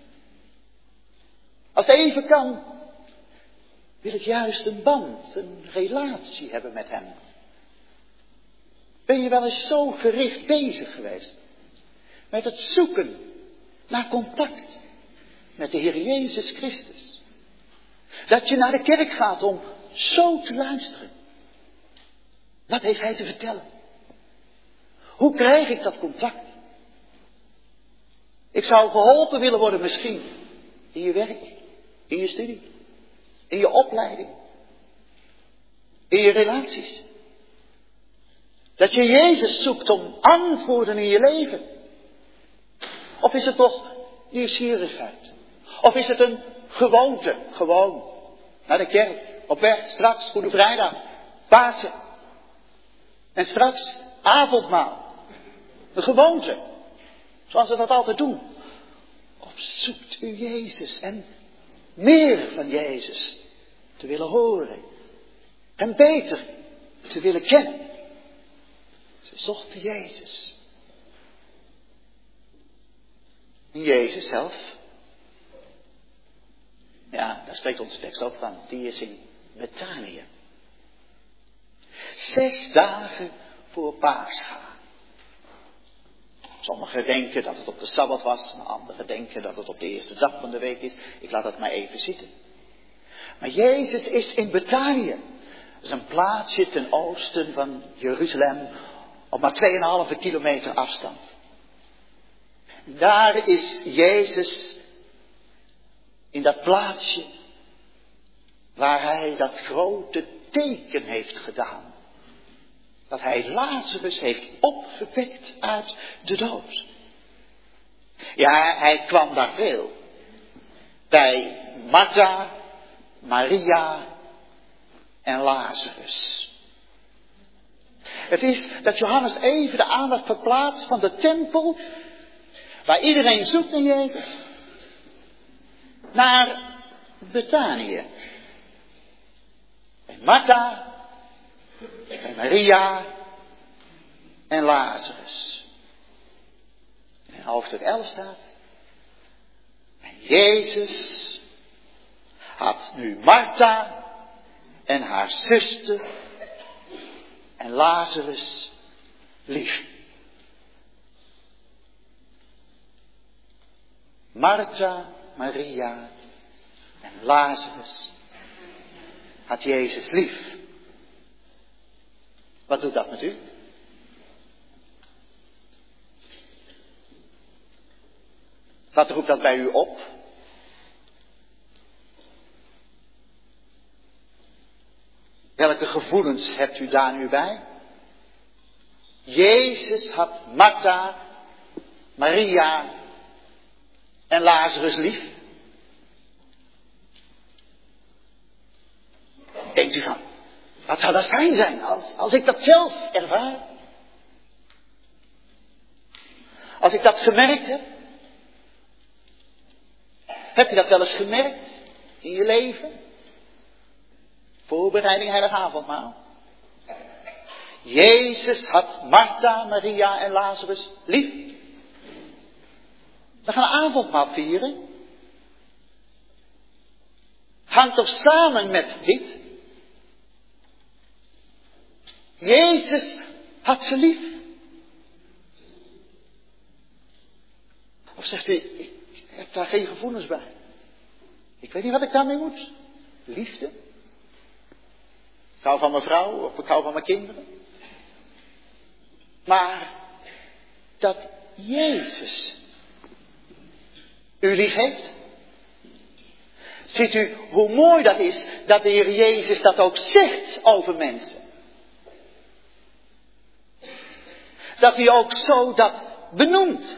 Als het even kan, wil ik juist een band, een relatie hebben met hem. Ben je wel eens zo gericht bezig geweest met het zoeken naar contact met de Heer Jezus Christus? Dat je naar de kerk gaat om zo te luisteren. Wat heeft hij te vertellen? Hoe krijg ik dat contact? Ik zou geholpen willen worden misschien in je werk, in je studie, in je opleiding, in je relaties. Dat je Jezus zoekt om antwoorden in je leven. Of is het toch nieuwsgierigheid? Of is het een Gewoonte, gewoon. Naar de kerk, op weg, straks, Goede Vrijdag, Pasen. En straks, avondmaal. De gewoonte. Zoals we dat altijd doen. Opzoekt u Jezus en meer van Jezus te willen horen. En beter te willen kennen. Ze zochten Jezus. En Jezus zelf. Ja, daar spreekt onze tekst ook van. Die is in Betanië. 6 dagen voor Pascha. Sommigen denken dat het op de Sabbat was. Anderen denken dat het op de eerste dag van de week is. Ik laat het maar even zitten. Maar Jezus is in Betanië. Dat is een plaatsje ten oosten van Jeruzalem. Op maar 2,5 kilometer afstand. Daar is Jezus in dat plaatsje waar hij dat grote teken heeft gedaan. Dat hij Lazarus heeft opgewekt uit de dood. Ja, hij kwam daar veel. Bij Martha, Maria en Lazarus. Het is dat Johannes even de aandacht verplaatst van de tempel, waar iedereen zoekt naar Jezus, naar Betanië. Bij Martha, bij Maria en Lazarus. In hoofdstuk 11 staat. En Jezus had nu Martha en haar zuster en Lazarus lief. Martha, Maria en Lazarus had Jezus lief. Wat doet dat met u? Wat roept dat bij u op? Welke gevoelens hebt u daar nu bij? Jezus had Martha, Maria en Lazarus lief. Denkt u van, wat zou dat fijn zijn als ik dat zelf ervaar? Als ik dat gemerkt heb? Heb je dat wel eens gemerkt in je leven? Voorbereiding heilig avondmaal. Jezus had Martha, Maria en Lazarus lief. We gaan avondmaal vieren. Hangt toch samen met dit? Jezus had ze lief. Of zegt u, ik heb daar geen gevoelens bij. Ik weet niet wat ik daarmee moet. Liefde. Ik hou van mijn vrouw of ik hou van mijn kinderen. Maar dat Jezus u lief heeft. Ziet u hoe mooi dat is dat de Heer Jezus dat ook zegt over mensen. Dat hij ook zo dat benoemt.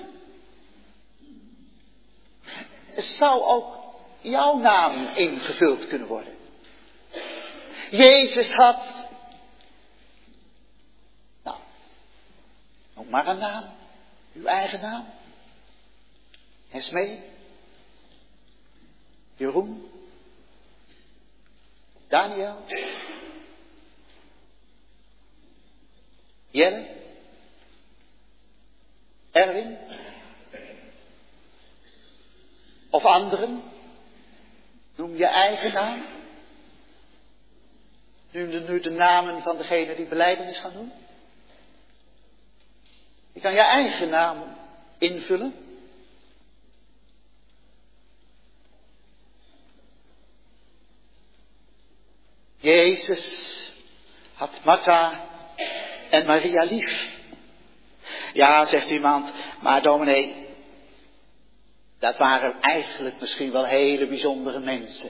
Er zou ook jouw naam ingevuld kunnen worden. Jezus had, nou, noem maar een naam, uw eigen naam. Esmee, Jeroen, Daniel, Jelle, Erwin of anderen. Noem je eigen naam. Noem nu de namen van degene die belijdenis gaan doen. Je kan je eigen naam invullen. Jezus had Martha en Maria lief. Ja, zegt iemand, maar dominee, dat waren eigenlijk misschien wel hele bijzondere mensen.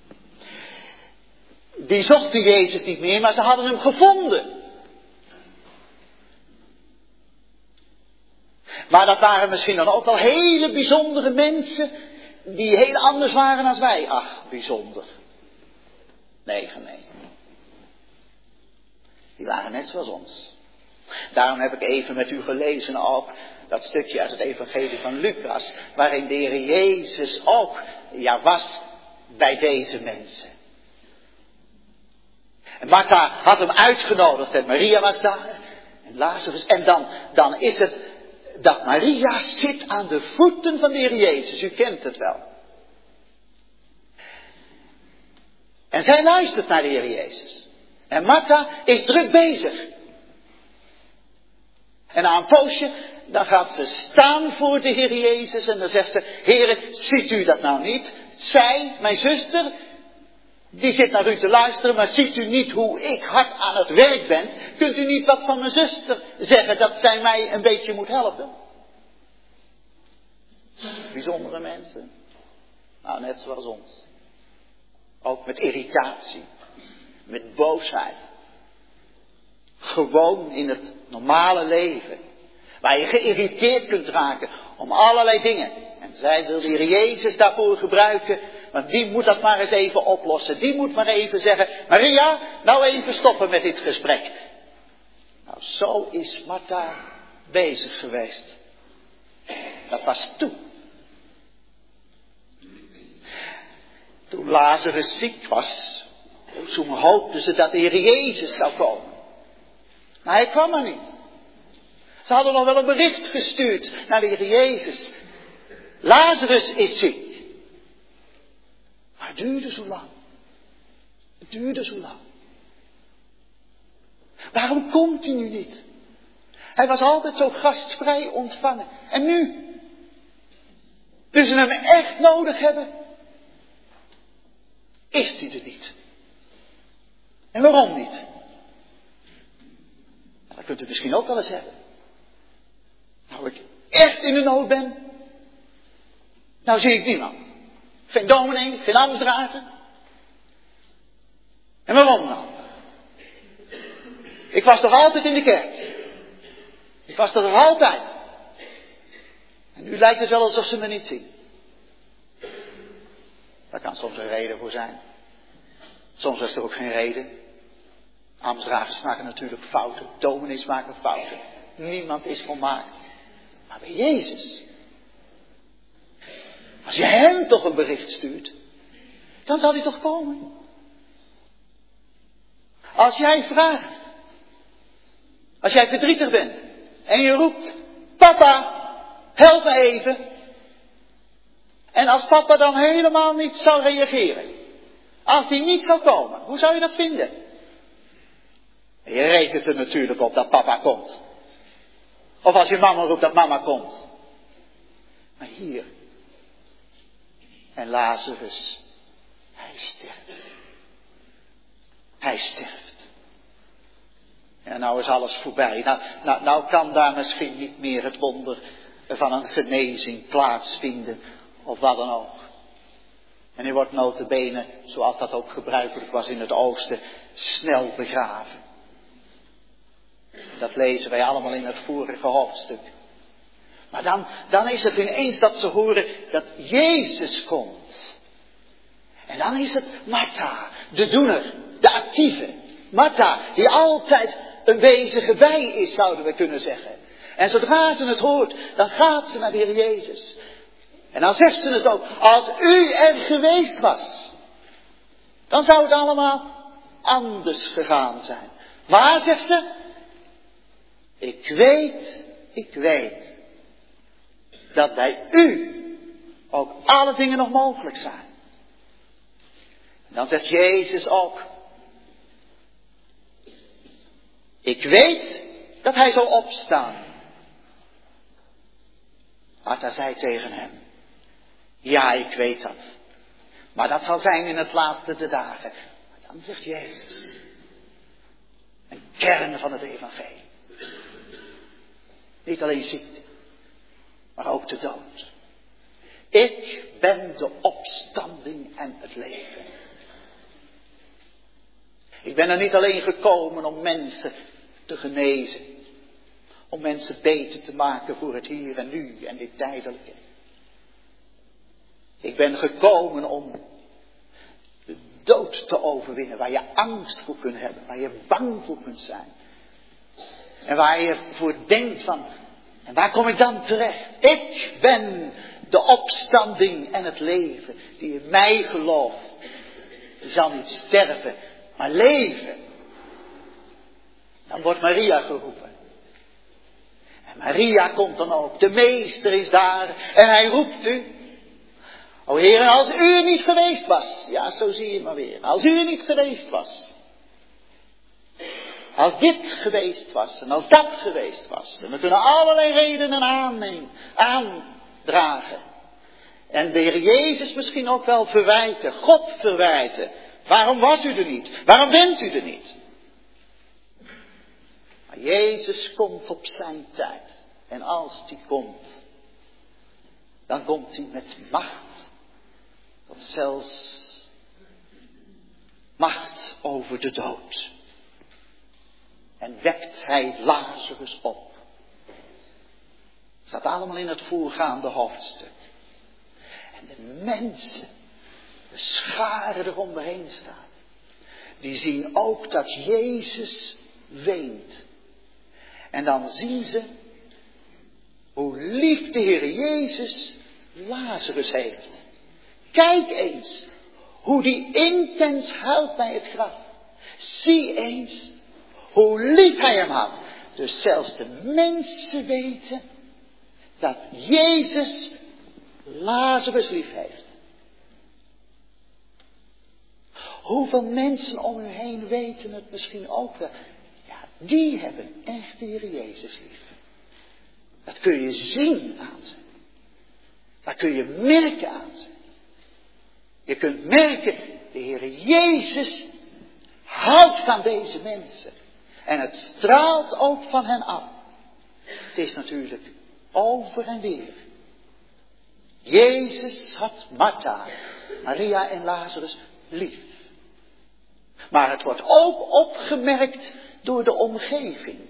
Die zochten Jezus niet meer, maar ze hadden hem gevonden. Maar dat waren misschien dan ook wel hele bijzondere mensen die heel anders waren dan wij. Ach, bijzonder. Nee, gemeen. Die waren net zoals ons. Daarom heb ik even met u gelezen ook dat stukje uit het evangelie van Lucas, waarin de Heer Jezus ook was bij deze mensen. En Martha had hem uitgenodigd en Maria was daar en Lazarus. En dan is het dat Maria zit aan de voeten van de Heer Jezus. U kent het wel. En zij luistert naar de Heer Jezus. En Martha is druk bezig. En na een poosje, dan gaat ze staan voor de Heer Jezus en dan zegt ze: Heere, ziet u dat nou niet? Zij, mijn zuster, die zit naar u te luisteren, maar ziet u niet hoe ik hard aan het werk ben? Kunt u niet wat van mijn zuster zeggen, dat zij mij een beetje moet helpen? Bijzondere mensen. Nou, net zoals ons. Ook met irritatie. Met boosheid. Gewoon in het normale leven. Waar je geïrriteerd kunt raken om allerlei dingen. En zij wil de Heer Jezus daarvoor gebruiken. Want die moet dat maar eens even oplossen. Die moet maar even zeggen: Maria, nou even stoppen met dit gesprek. Nou, zo is Martha bezig geweest. Dat was toen. Toen Lazarus ziek was, toen hoopten ze dat de Heer Jezus zou komen. Maar hij kwam er niet. Ze hadden nog wel een bericht gestuurd naar de Heer Jezus. Lazarus is ziek. Maar het duurde zo lang. Het duurde zo lang. Waarom komt hij nu niet? Hij was altijd zo gastvrij ontvangen. En nu? Dus ze hem echt nodig hebben, is hij er niet. En waarom niet? Dat kunt u misschien ook wel eens hebben. Nou, ik echt in de nood ben, nou zie ik niemand. Geen dominee, geen ambtsdrager. En waarom nou? Ik was toch altijd in de kerk. Ik was toch altijd. En nu lijkt het wel alsof ze me niet zien. Daar kan soms een reden voor zijn. Soms is er ook geen reden. Ambtsdragers maken natuurlijk fouten. Dominees maken fouten. Niemand is volmaakt. Maar bij Jezus. Als je hem toch een bericht stuurt, dan zal hij toch komen. Als jij vraagt. Als jij verdrietig bent. En je roept: papa, help me even. En als papa dan helemaal niet zou reageren. Als hij niet zou komen. Hoe zou je dat vinden? Je rekent er natuurlijk op dat papa komt. Of als je mama roept dat mama komt. Maar hier. En Lazarus. Hij sterft. Hij sterft. En nou is alles voorbij. Nou kan daar misschien niet meer het wonder van een genezing plaatsvinden. Of wat dan ook. En hij wordt nota bene, zoals dat ook gebruikelijk was in het oosten, snel begraven. Dat lezen wij allemaal in het vorige hoofdstuk. Maar dan is het ineens dat ze horen dat Jezus komt. En dan is het Martha, de doener, de actieve. Martha, die altijd een bezige bij is, zouden we kunnen zeggen. En zodra ze het hoort, dan gaat ze naar de Heer Jezus. En dan zegt ze het ook: als u er geweest was, dan zou het allemaal anders gegaan zijn. Maar, zegt ze, ik weet dat bij u ook alle dingen nog mogelijk zijn. En dan zegt Jezus ook: ik weet dat hij zal opstaan. Martha zei tegen hem: ja, ik weet dat. Maar dat zal zijn in het laatste der dagen. Maar dan zegt Jezus, een kern van het evangelie. Niet alleen ziekte, maar ook de dood. Ik ben de opstanding en het leven. Ik ben er niet alleen gekomen om mensen te genezen. Om mensen beter te maken voor het hier en nu en dit tijdelijke. Ik ben gekomen om de dood te overwinnen, waar je angst voor kunt hebben, waar je bang voor kunt zijn. En waar je voor denkt van, en waar kom ik dan terecht? Ik ben de opstanding en het leven. Die in mij gelooft, die zal niet sterven, maar leven. Dan wordt Maria geroepen. En Maria komt dan ook. De meester is daar en hij roept u. O Heer, als u er niet geweest was. Ja, zo zie je maar weer. Als u er niet geweest was. Als dit geweest was en als dat geweest was. En we kunnen allerlei redenen aandragen. En de Heer Jezus misschien ook wel verwijten. God verwijten. Waarom was u er niet? Waarom bent u er niet? Maar Jezus komt op zijn tijd. En als die komt, dan komt hij met macht. Tot zelfs macht over de dood. En wekt hij Lazarus op. Het staat allemaal in het voorgaande hoofdstuk. En de mensen, de schare eromheen staat, die zien ook dat Jezus weent. En dan zien ze hoe lief de Heer Jezus Lazarus heeft. Kijk eens hoe die intens huilt bij het graf. Zie eens hoe lief hij hem had. Dus zelfs de mensen weten dat Jezus Lazarus lief heeft. Hoeveel mensen om u heen weten het misschien ook wel. Ja, die hebben echt de Heer Jezus lief. Dat kun je zien aan ze. Dat kun je merken aan ze. Je kunt merken, de Heer Jezus houdt van deze mensen. En het straalt ook van hen af. Het is natuurlijk over en weer. Jezus had Martha, Maria en Lazarus lief. Maar het wordt ook opgemerkt door de omgeving.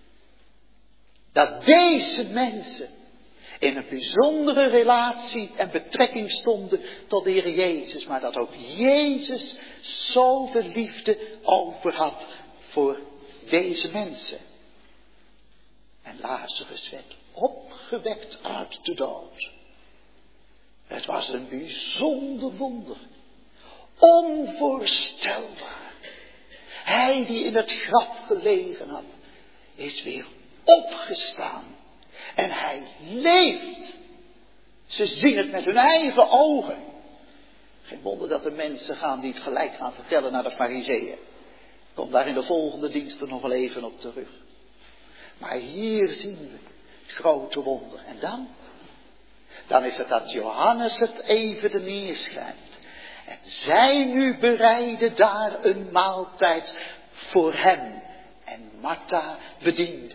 Dat deze mensen in een bijzondere relatie en betrekking stonden tot de Heer Jezus. Maar dat ook Jezus zoveel liefde over had voor deze mensen. En Lazarus werd opgewekt uit de dood. Het was een bijzonder wonder. Onvoorstelbaar. Hij die in het graf gelegen had, is weer opgestaan. En hij leeft. Ze zien het met hun eigen ogen. Geen wonder dat de mensen niet gelijk gaan vertellen naar de Farizeeën. Ik kom daar in de volgende diensten nog wel even op terug. Maar hier zien we het grote wonder. En dan is het dat Johannes het even er neerschrijft. En zij nu bereidden daar een maaltijd voor hem. En Martha bediende.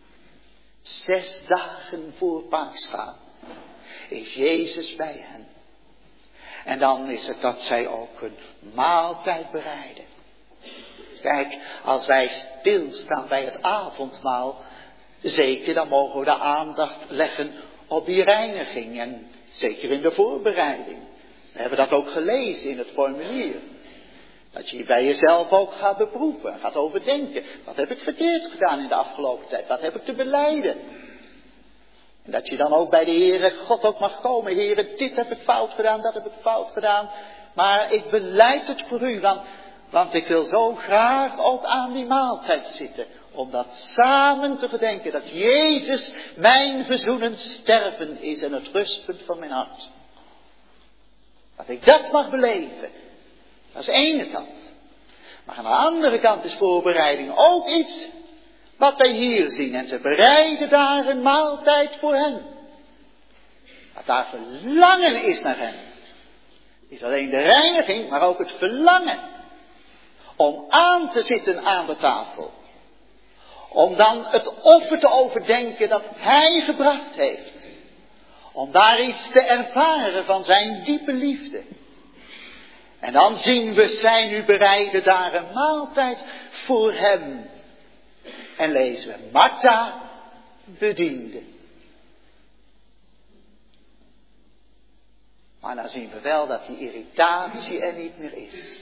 6 dagen voor Paascha is Jezus bij hen. En dan is het dat zij ook een maaltijd bereiden. Kijk, als wij stilstaan bij het avondmaal, zeker dan mogen we de aandacht leggen op die reiniging. En zeker in de voorbereiding. We hebben dat ook gelezen in het formulier. Dat je bij jezelf ook gaat beproeven, gaat overdenken. Wat heb ik verkeerd gedaan in de afgelopen tijd? Wat heb ik te belijden? En dat je dan ook bij de Heere God ook mag komen. Heere, dit heb ik fout gedaan, dat heb ik fout gedaan. Maar ik belijd het voor u, want ik wil zo graag ook aan die maaltijd zitten. Om dat samen te gedenken, dat Jezus mijn verzoenend sterven is en het rustpunt van mijn hart. Dat ik dat mag beleven. Dat is de ene kant. Maar aan de andere kant is voorbereiding ook iets wat wij hier zien. En ze bereiden daar een maaltijd voor hen. Dat daar verlangen is naar hen. Niet alleen de reiniging, maar ook het verlangen. Om aan te zitten aan de tafel. Om dan het offer te overdenken dat hij gebracht heeft. Om daar iets te ervaren van zijn diepe liefde. En dan zien we, zij nu bereiden daar een maaltijd voor hem. En lezen we, Martha bediende. Maar dan zien we wel dat die irritatie er niet meer is.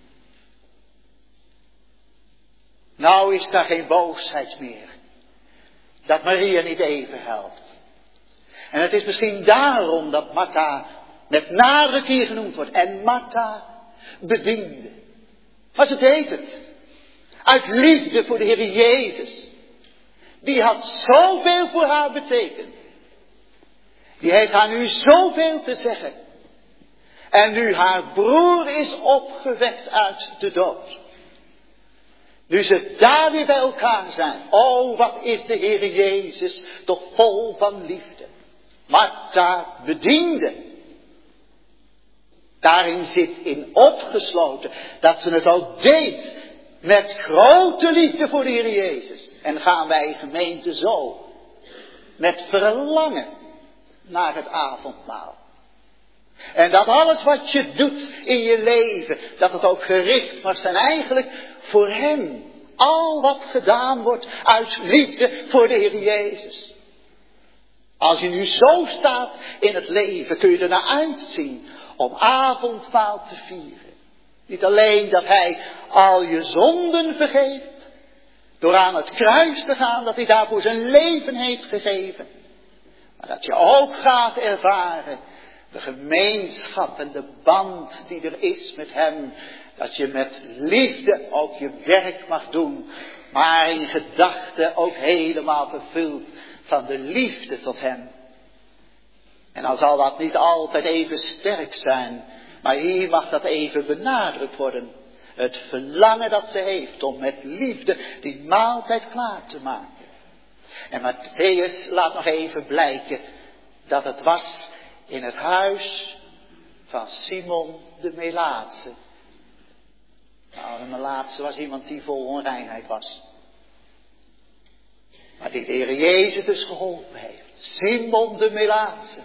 Nou is daar geen boosheid meer. Dat Maria niet even helpt. En het is misschien daarom dat Martha met nadruk hier genoemd wordt. En Martha bediende. Maar ze deed het. Uit liefde voor de Heer Jezus. Die had zoveel voor haar betekend. Die heeft haar nu zoveel te zeggen. En nu haar broer is opgewekt uit de dood. Nu ze daar weer bij elkaar zijn. Oh, wat is de Heer Jezus toch vol van liefde. Martha bediende. Daarin zit in opgesloten dat ze het ook deed met grote liefde voor de Heer Jezus. En gaan wij gemeente zo met verlangen naar het avondmaal. En dat alles wat je doet in je leven, dat het ook gericht mag zijn eigenlijk voor Hem. Al wat gedaan wordt uit liefde voor de Heer Jezus. Als je nu zo staat in het leven, kun je er naar uitzien om avondmaal te vieren. Niet alleen dat Hij al je zonden vergeeft, door aan het kruis te gaan, dat Hij daarvoor zijn leven heeft gegeven. Maar dat je ook gaat ervaren de gemeenschap en de band die er is met Hem. Dat je met liefde ook je werk mag doen, maar in gedachten ook helemaal vervuld van de liefde tot Hem. En dan zal dat niet altijd even sterk zijn, maar hier mag dat even benadrukt worden. Het verlangen dat ze heeft om met liefde die maaltijd klaar te maken. En Mattheüs laat nog even blijken dat het was in het huis van Simon de Melaatse. Nou, de Melaatse was iemand die vol onreinheid was. Maar die de Heer Jezus dus geholpen heeft. Simon de Melaatse.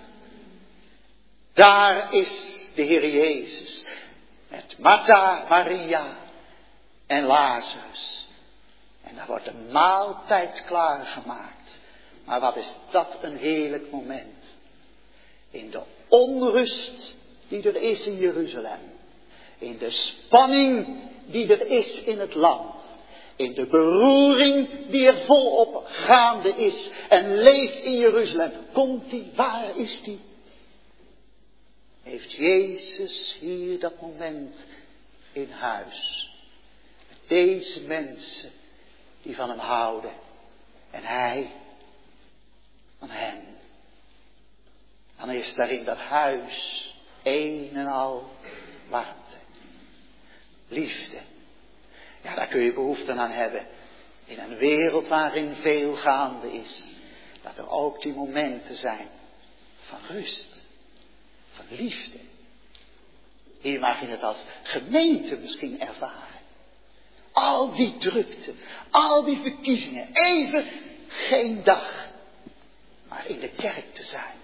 Daar is de Heer Jezus. Met Martha, Maria en Lazarus. En daar wordt een maaltijd klaargemaakt. Maar wat is dat een heerlijk moment. In de onrust die er is in Jeruzalem. In de spanning die er is in het land. In de beroering die er volop gaande is en leeft in Jeruzalem. Komt die? Waar is die? Heeft Jezus hier dat moment in huis. Met deze mensen die van Hem houden. En Hij van hen. Dan is daar in dat huis een en al warmte. Liefde. Ja, daar kun je behoefte aan hebben. In een wereld waarin veel gaande is. Dat er ook die momenten zijn van rust. Van liefde. Hier mag je het als gemeente misschien ervaren. Al die drukte. Al die verkiezingen. Even geen dag. Maar in de kerk te zijn.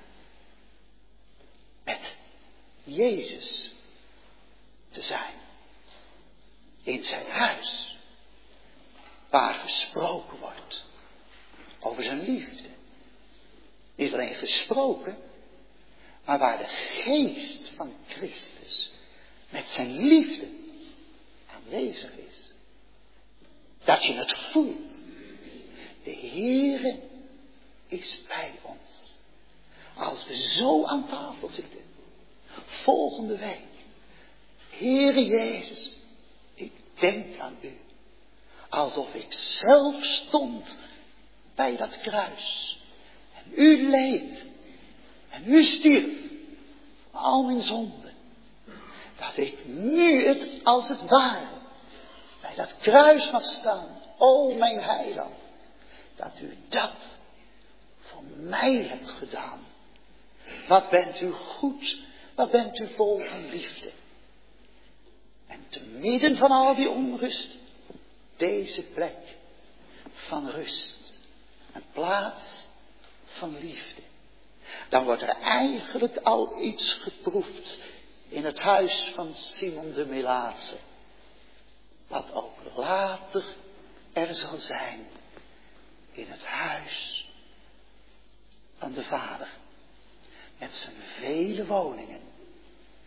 Met Jezus te zijn. In zijn huis. Waar gesproken wordt. Over zijn liefde. Niet alleen gesproken. Maar waar de geest van Christus. Met zijn liefde. Aanwezig is. Dat je het voelt. De Heere is bij ons. Als we zo aan tafel zitten. Volgende week. Heere Jezus. Ik denk aan u. Alsof ik zelf stond bij dat kruis. En u leed. En u stierf. Al mijn zonden. Dat ik nu het als het ware bij dat kruis mag staan. O mijn heiland. Dat u dat voor mij hebt gedaan. Wat bent u goed. Wat bent u vol van liefde. En te midden van al die onrust. Deze plek van rust. Een plaats van liefde. Dan wordt er eigenlijk al iets geproefd. In het huis van Simon de Melaatse. Wat ook later er zal zijn. In het huis van de Vader. Met zijn vele woningen.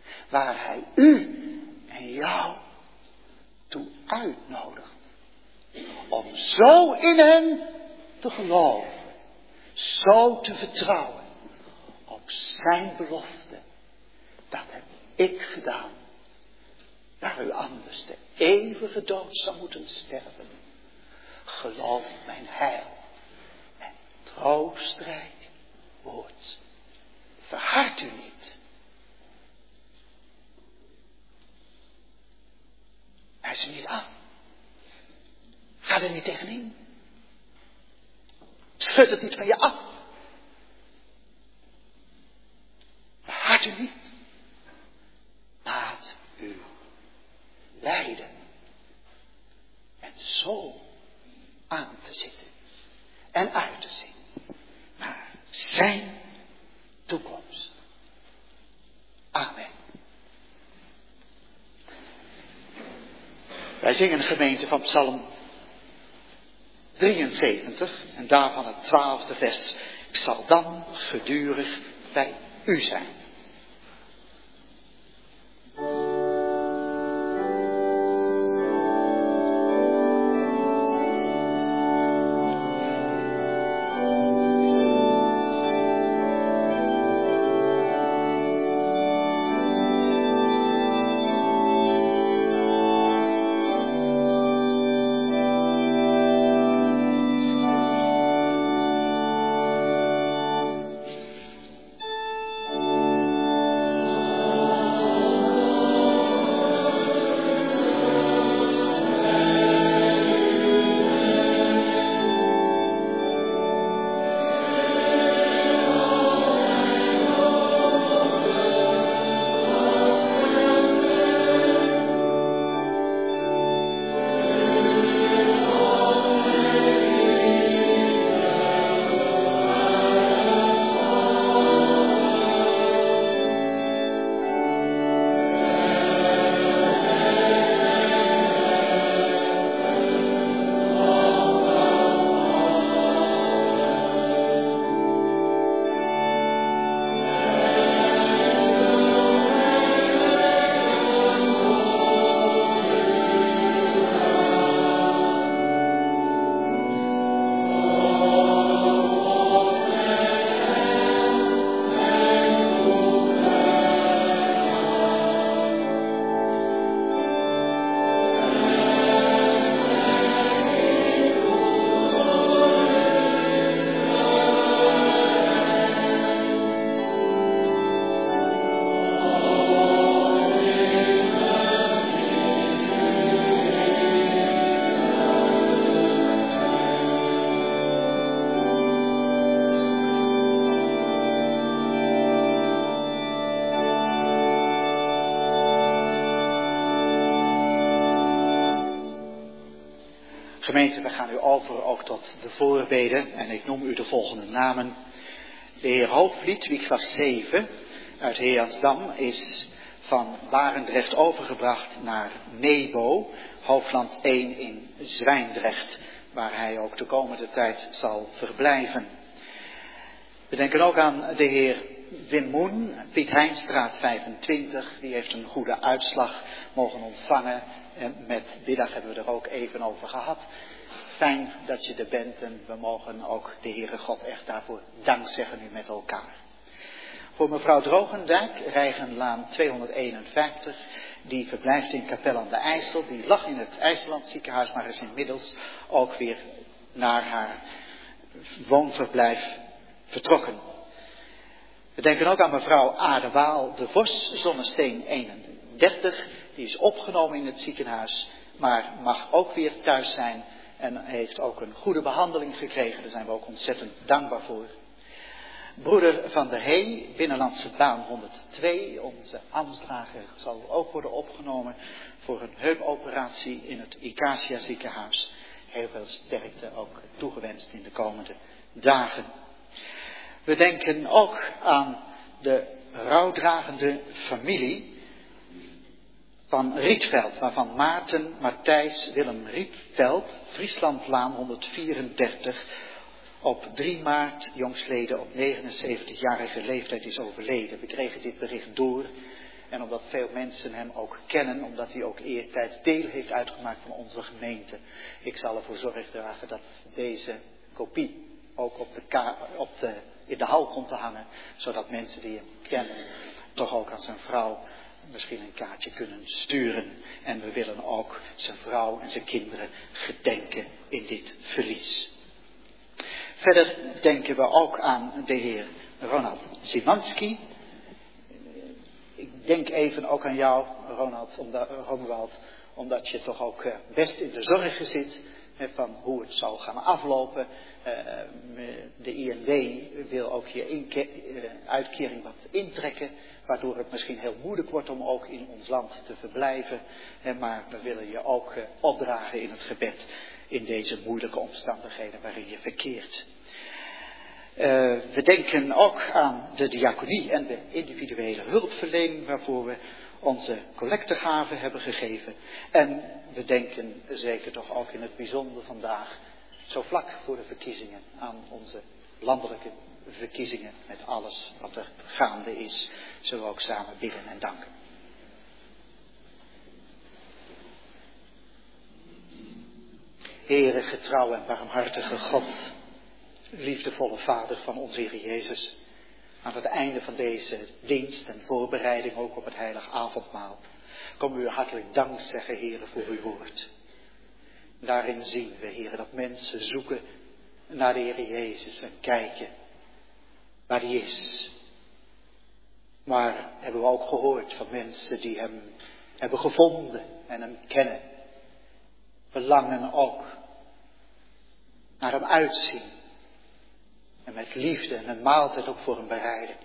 waar hij u en jou toe uitnodigt. Om zo in hem te geloven. Zo te vertrouwen op zijn belofte. Dat heb ik gedaan. Waar u anders de eeuwige dood zou moeten sterven. Geloof mijn heil en troostrijk woord. Verhard u niet. Wijs hem niet aan. Ga er niet tegenin. Schud het niet van je af. Verhard u niet. Laat u leiden. En zo aan te zitten. En uit te zien. Naar zijn toekomst. Amen. Wij zingen gemeente van Psalm 73 en daarvan het 12e vers. Ik zal dan gedurig bij u zijn. Gemeente, we gaan nu over ook tot de voorbeden en ik noem u de volgende namen. De heer Hoofdlied, Wiegvast 7 uit Heersdam is van Barendrecht overgebracht naar Nebo, Hoofdland 1 in Zwijndrecht, waar hij ook de komende tijd zal verblijven. We denken ook aan de heer Wim Moen, Piet Heinstraat 25, die heeft een goede uitslag mogen ontvangen. En met middag hebben we er ook even over gehad. Fijn dat je er bent en we mogen ook de Heere God echt daarvoor dank zeggen nu met elkaar. Voor mevrouw Drogendijk, Rijgenlaan 251, die verblijft in Kapel aan de IJssel. Die lag in het IJsseland ziekenhuis, maar is inmiddels ook weer naar haar woonverblijf vertrokken. We denken ook aan mevrouw Adewaal de Vos, Zonnesteen 31. Die is opgenomen in het ziekenhuis, maar mag ook weer thuis zijn en heeft ook een goede behandeling gekregen. Daar zijn we ook ontzettend dankbaar voor. Broeder Van der Hey, Binnenlandse Baan 102, onze ambtsdrager, zal ook worden opgenomen voor een heupoperatie in het Icacia ziekenhuis. Heel veel sterkte ook toegewenst in de komende dagen. We denken ook aan de rouwdragende familie van Rietveld, waarvan Maarten Matthijs Willem Rietveld, Frieslandlaan 134, op 3 maart jongstleden op 79-jarige leeftijd is overleden. We kregen dit bericht door En omdat veel mensen hem ook kennen, omdat hij ook eertijds deel heeft uitgemaakt van onze gemeente. Ik zal ervoor zorg dragen dat deze kopie ook in de hal komt te hangen. Zodat mensen die hem kennen toch ook aan zijn vrouw misschien een kaartje kunnen sturen. En we willen ook zijn vrouw en zijn kinderen gedenken in dit verlies. Verder denken we ook aan de heer Ronald Szymanski. Ik denk even ook aan jou, Romuald, omdat je toch ook best in de zorgen zit van hoe het zal gaan aflopen. De IND wil ook je uitkering wat intrekken, waardoor het misschien heel moeilijk wordt om ook in ons land te verblijven. Maar we willen je ook opdragen in het gebed in deze moeilijke omstandigheden waarin je verkeert. We denken ook aan de diaconie en de individuele hulpverlening waarvoor we onze collectegaven hebben gegeven. En we denken zeker toch ook in het bijzonder vandaag, zo vlak voor de verkiezingen, aan onze landelijke verkiezingen met alles wat er gaande is. Zullen we ook samen bidden en danken. Heere, getrouw en barmhartige God, liefdevolle Vader van onze Heer Jezus, aan het einde van deze dienst en voorbereiding ook op het heilig avondmaal, kom u hartelijk dank zeggen, Heere, voor uw woord. Daarin zien we, Heere, dat mensen zoeken naar de Heer Jezus en kijken waar hij is. Maar hebben we ook gehoord van mensen die hem hebben gevonden en hem kennen. Verlangen ook naar hem uitzien. En met liefde en een maaltijd ook voor hem bereiden.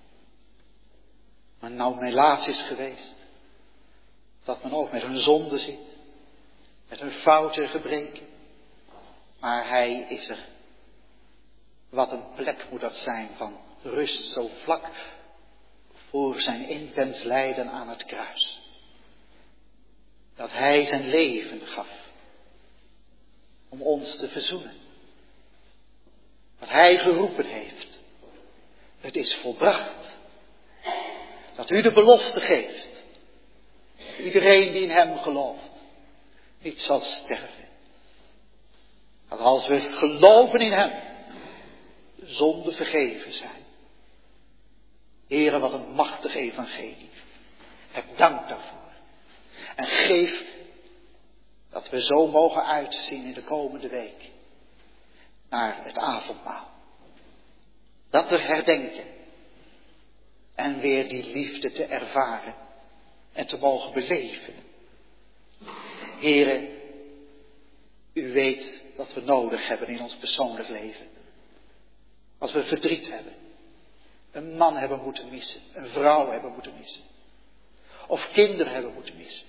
Maar nou men helaas is geweest. Dat men ook met hun zonde zit. Met hun fouten en gebreken. Maar hij is er. Wat een plek moet dat zijn van rust zo vlak voor zijn intens lijden aan het kruis. Dat hij zijn leven gaf. Om ons te verzoenen. Dat hij geroepen heeft. Het is volbracht. Dat u de belofte geeft. Dat iedereen die in hem gelooft. Niet zal sterven. Dat als we geloven in hem. De zonden vergeven zijn. Heere, wat een machtig evangelie. Heb dank daarvoor. En geef dat we zo mogen uitzien in de komende week. Naar het avondmaal. Dat we herdenken. En weer die liefde te ervaren. En te mogen beleven. Heere, u weet wat we nodig hebben in ons persoonlijk leven. Als we verdriet hebben. Een man hebben moeten missen. Een vrouw hebben moeten missen. Of kinderen hebben moeten missen.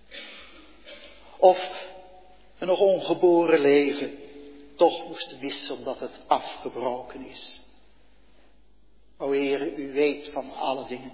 Of een nog ongeboren leven toch moesten missen omdat het afgebroken is. O Heere, u weet van alle dingen.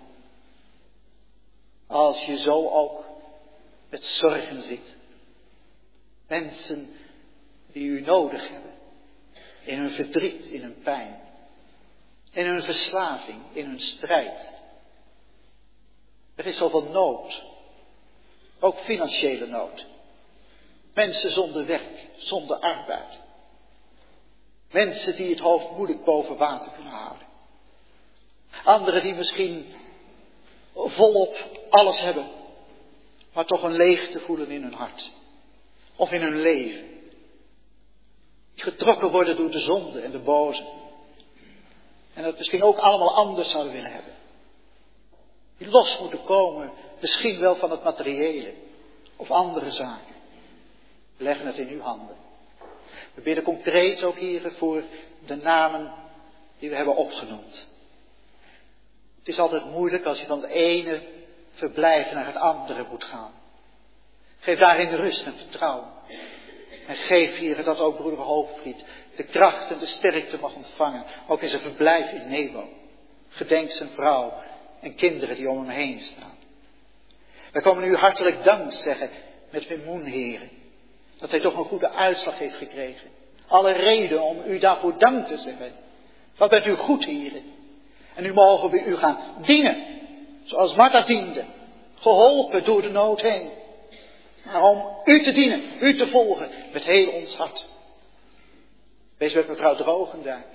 Als je zo ook met zorgen zit. Mensen die u nodig hebben. In hun verdriet, in hun pijn. In hun verslaving, in hun strijd. Er is zoveel nood. Ook financiële nood. Mensen zonder werk, zonder arbeid. Mensen die het hoofd moeilijk boven water kunnen houden. Anderen die misschien volop alles hebben. Maar toch een leegte voelen in hun hart. Of in hun leven. Die getrokken worden door de zonde en de boze. En dat misschien ook allemaal anders zouden willen hebben. Die los moeten komen. Misschien wel van het materiële. Of andere zaken. We leggen het in uw handen. We bidden concreet ook hier voor de namen die we hebben opgenoemd. Het is altijd moeilijk als je van het ene verblijf naar het andere moet gaan. Geef daarin rust en vertrouwen. En geef hier dat ook broeder Hoogvliet de kracht en de sterkte mag ontvangen. Ook in zijn verblijf in Nebo. Gedenk zijn vrouw en kinderen die om hem heen staan. Wij komen u hartelijk dank zeggen met Wimoen, heren. Dat hij toch een goede uitslag heeft gekregen. Alle reden om u daarvoor dank te zeggen. Wat bent u goed, heren. En nu mogen we u gaan dienen. Zoals Martha diende. geholpen door de nood heen. Maar om u te dienen, u te volgen met heel ons hart. Wees met mevrouw Drogendijk.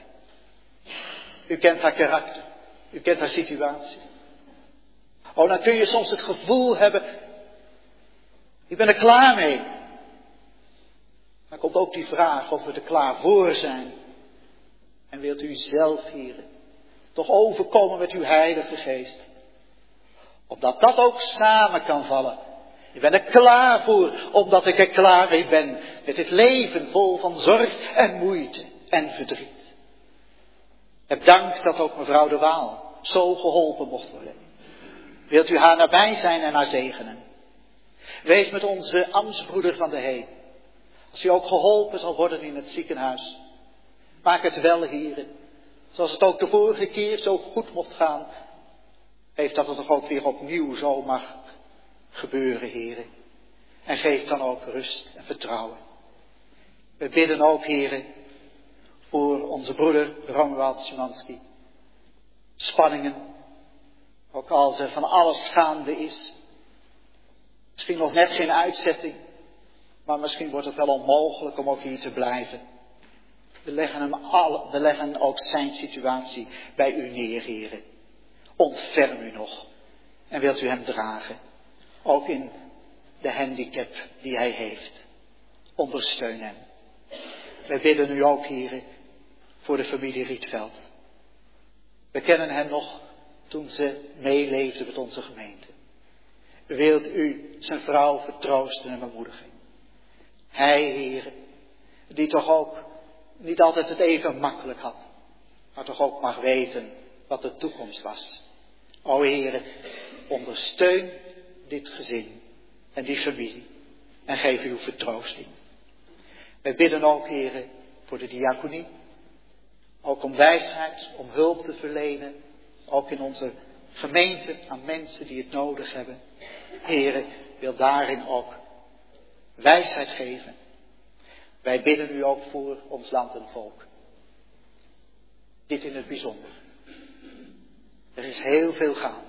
U kent haar karakter. U kent haar situatie. Oh, dan kun je soms het gevoel hebben, ik ben er klaar mee. Maar komt ook die vraag of we er klaar voor zijn. En wilt u zelf, Heere, toch overkomen met uw Heilige Geest. Opdat dat ook samen kan vallen. Ik ben er klaar voor, omdat ik er klaar mee ben. Met dit leven vol van zorg en moeite en verdriet. Heb dank dat ook mevrouw de Waal zo geholpen mocht worden. Wilt u haar nabij zijn en haar zegenen. Wees met onze ambtsbroeder van de Heen. Als u ook geholpen zal worden in het ziekenhuis. Maak het wel, Heere. Zoals het ook de vorige keer zo goed mocht gaan. Geef dat het toch ook weer opnieuw zo mag gebeuren, Heere. En geef dan ook rust en vertrouwen. We bidden ook, Heere, voor onze broeder Romuald Szymanski. Spanningen. Ook als er van alles gaande is. Misschien nog net geen uitzetting. Maar misschien wordt het wel onmogelijk om ook hier te blijven. We leggen ook zijn situatie bij u neer, Heere. Ontferm u nog. En wilt u hem dragen. Ook in de handicap die hij heeft. Ondersteun hem. Wij bidden u ook, Heere, voor de familie Rietveld. We kennen hen nog toen ze meeleefden met onze gemeente. Wilt u zijn vrouw vertroosten en bemoedigen. Hij, Heere, die toch ook niet altijd het even makkelijk had. Maar toch ook mag weten wat de toekomst was. O Heere, ondersteun dit gezin en die familie. En geef uw vertroosting. Wij bidden ook, Heere, voor de diaconie. Ook om wijsheid, om hulp te verlenen. Ook in onze gemeente aan mensen die het nodig hebben. Heere, wil daarin ook wijsheid geven. Wij bidden u ook voor ons land en volk. Dit in het bijzonder. Er is heel veel gaande.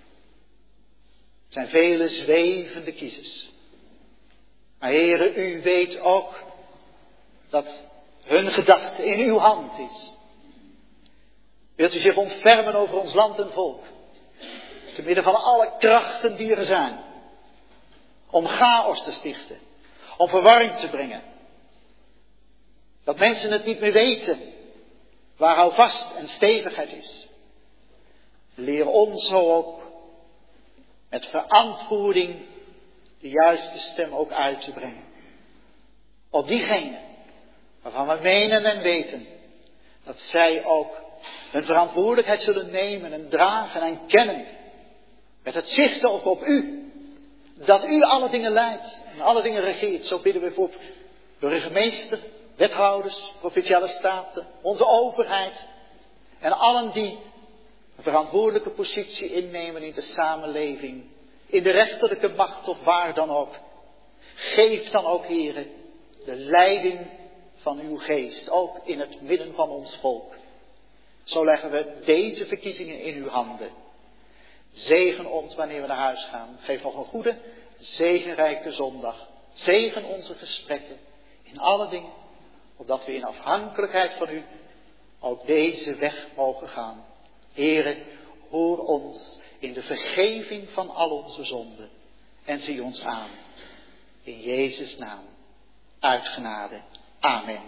Er zijn vele zwevende kiezers. Maar Heere, u weet ook dat hun gedachte in uw hand is. Wilt u zich ontfermen over ons land en volk. Te midden van alle krachten die er zijn. Om chaos te stichten. Om verwarring te brengen. Dat mensen het niet meer weten. Waar houvast en stevigheid is. Leer ons zo ook met verantwoording de juiste stem ook uit te brengen. Op diegenen waarvan we menen en weten dat zij ook hun verantwoordelijkheid zullen nemen en dragen en kennen. Met het zicht ook op u. Dat u alle dingen leidt en alle dingen regeert. Zo bidden we voor burgemeester, wethouders, provinciale staten, onze overheid. En allen die een verantwoordelijke positie innemen in de samenleving. In de rechterlijke macht of waar dan ook. Geef dan ook, Heere, de leiding van uw geest. Ook in het midden van ons volk. Zo leggen we deze verkiezingen in uw handen. Zegen ons wanneer we naar huis gaan. Geef nog een goede, zegenrijke zondag. Zegen onze gesprekken in alle dingen. Opdat we in afhankelijkheid van u ook deze weg mogen gaan. Heere, hoor ons in de vergeving van al onze zonden. En zie ons aan. In Jezus' naam. Uit genade. Amen.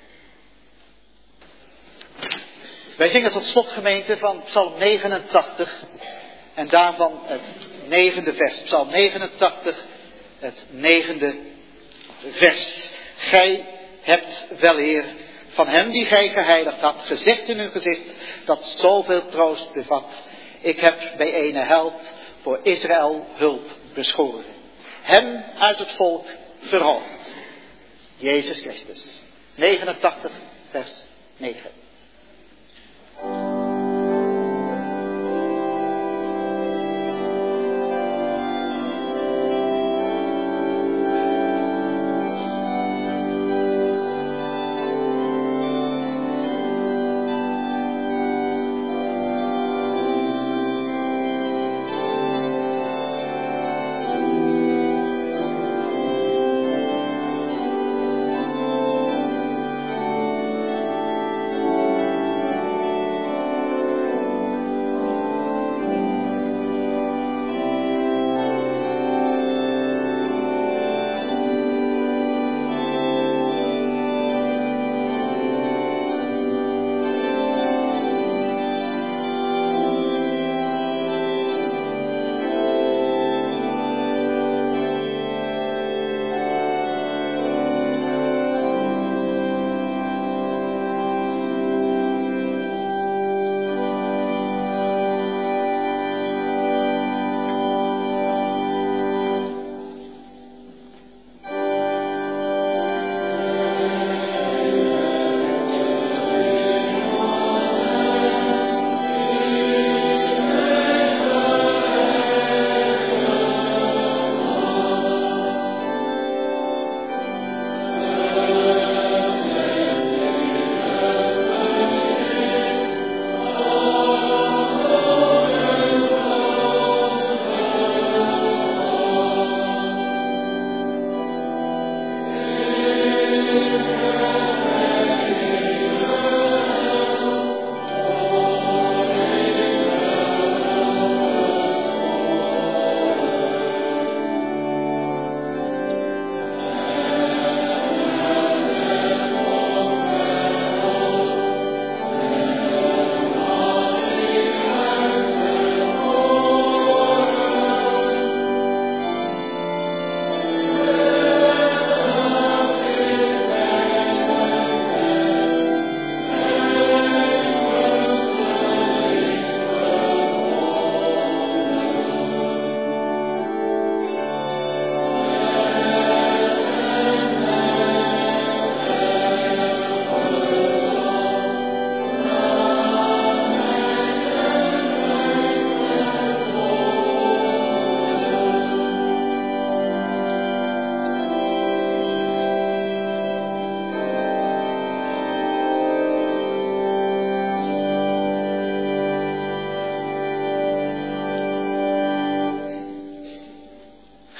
Wij zingen tot slot, gemeente, van Psalm 89. En daarvan het 9e vers. Psalm 89, het 9e vers. Gij hebt wel, Heer, van hem die gij geheiligd had, gezegd in uw gezicht, dat zoveel troost bevat. Ik heb bij ene held voor Israël hulp beschoren. Hem uit het volk verhoogd. Jezus Christus. 89, vers 9.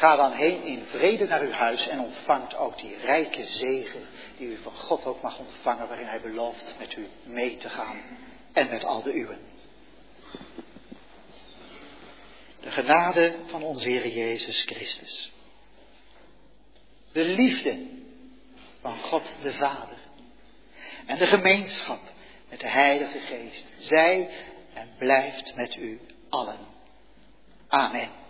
Ga dan heen in vrede naar uw huis en ontvangt ook die rijke zegen die u van God ook mag ontvangen, waarin hij belooft met u mee te gaan en met al de uwen. De genade van onze Heer Jezus Christus. De liefde van God de Vader. En de gemeenschap met de Heilige Geest. Zij en blijft met u allen. Amen.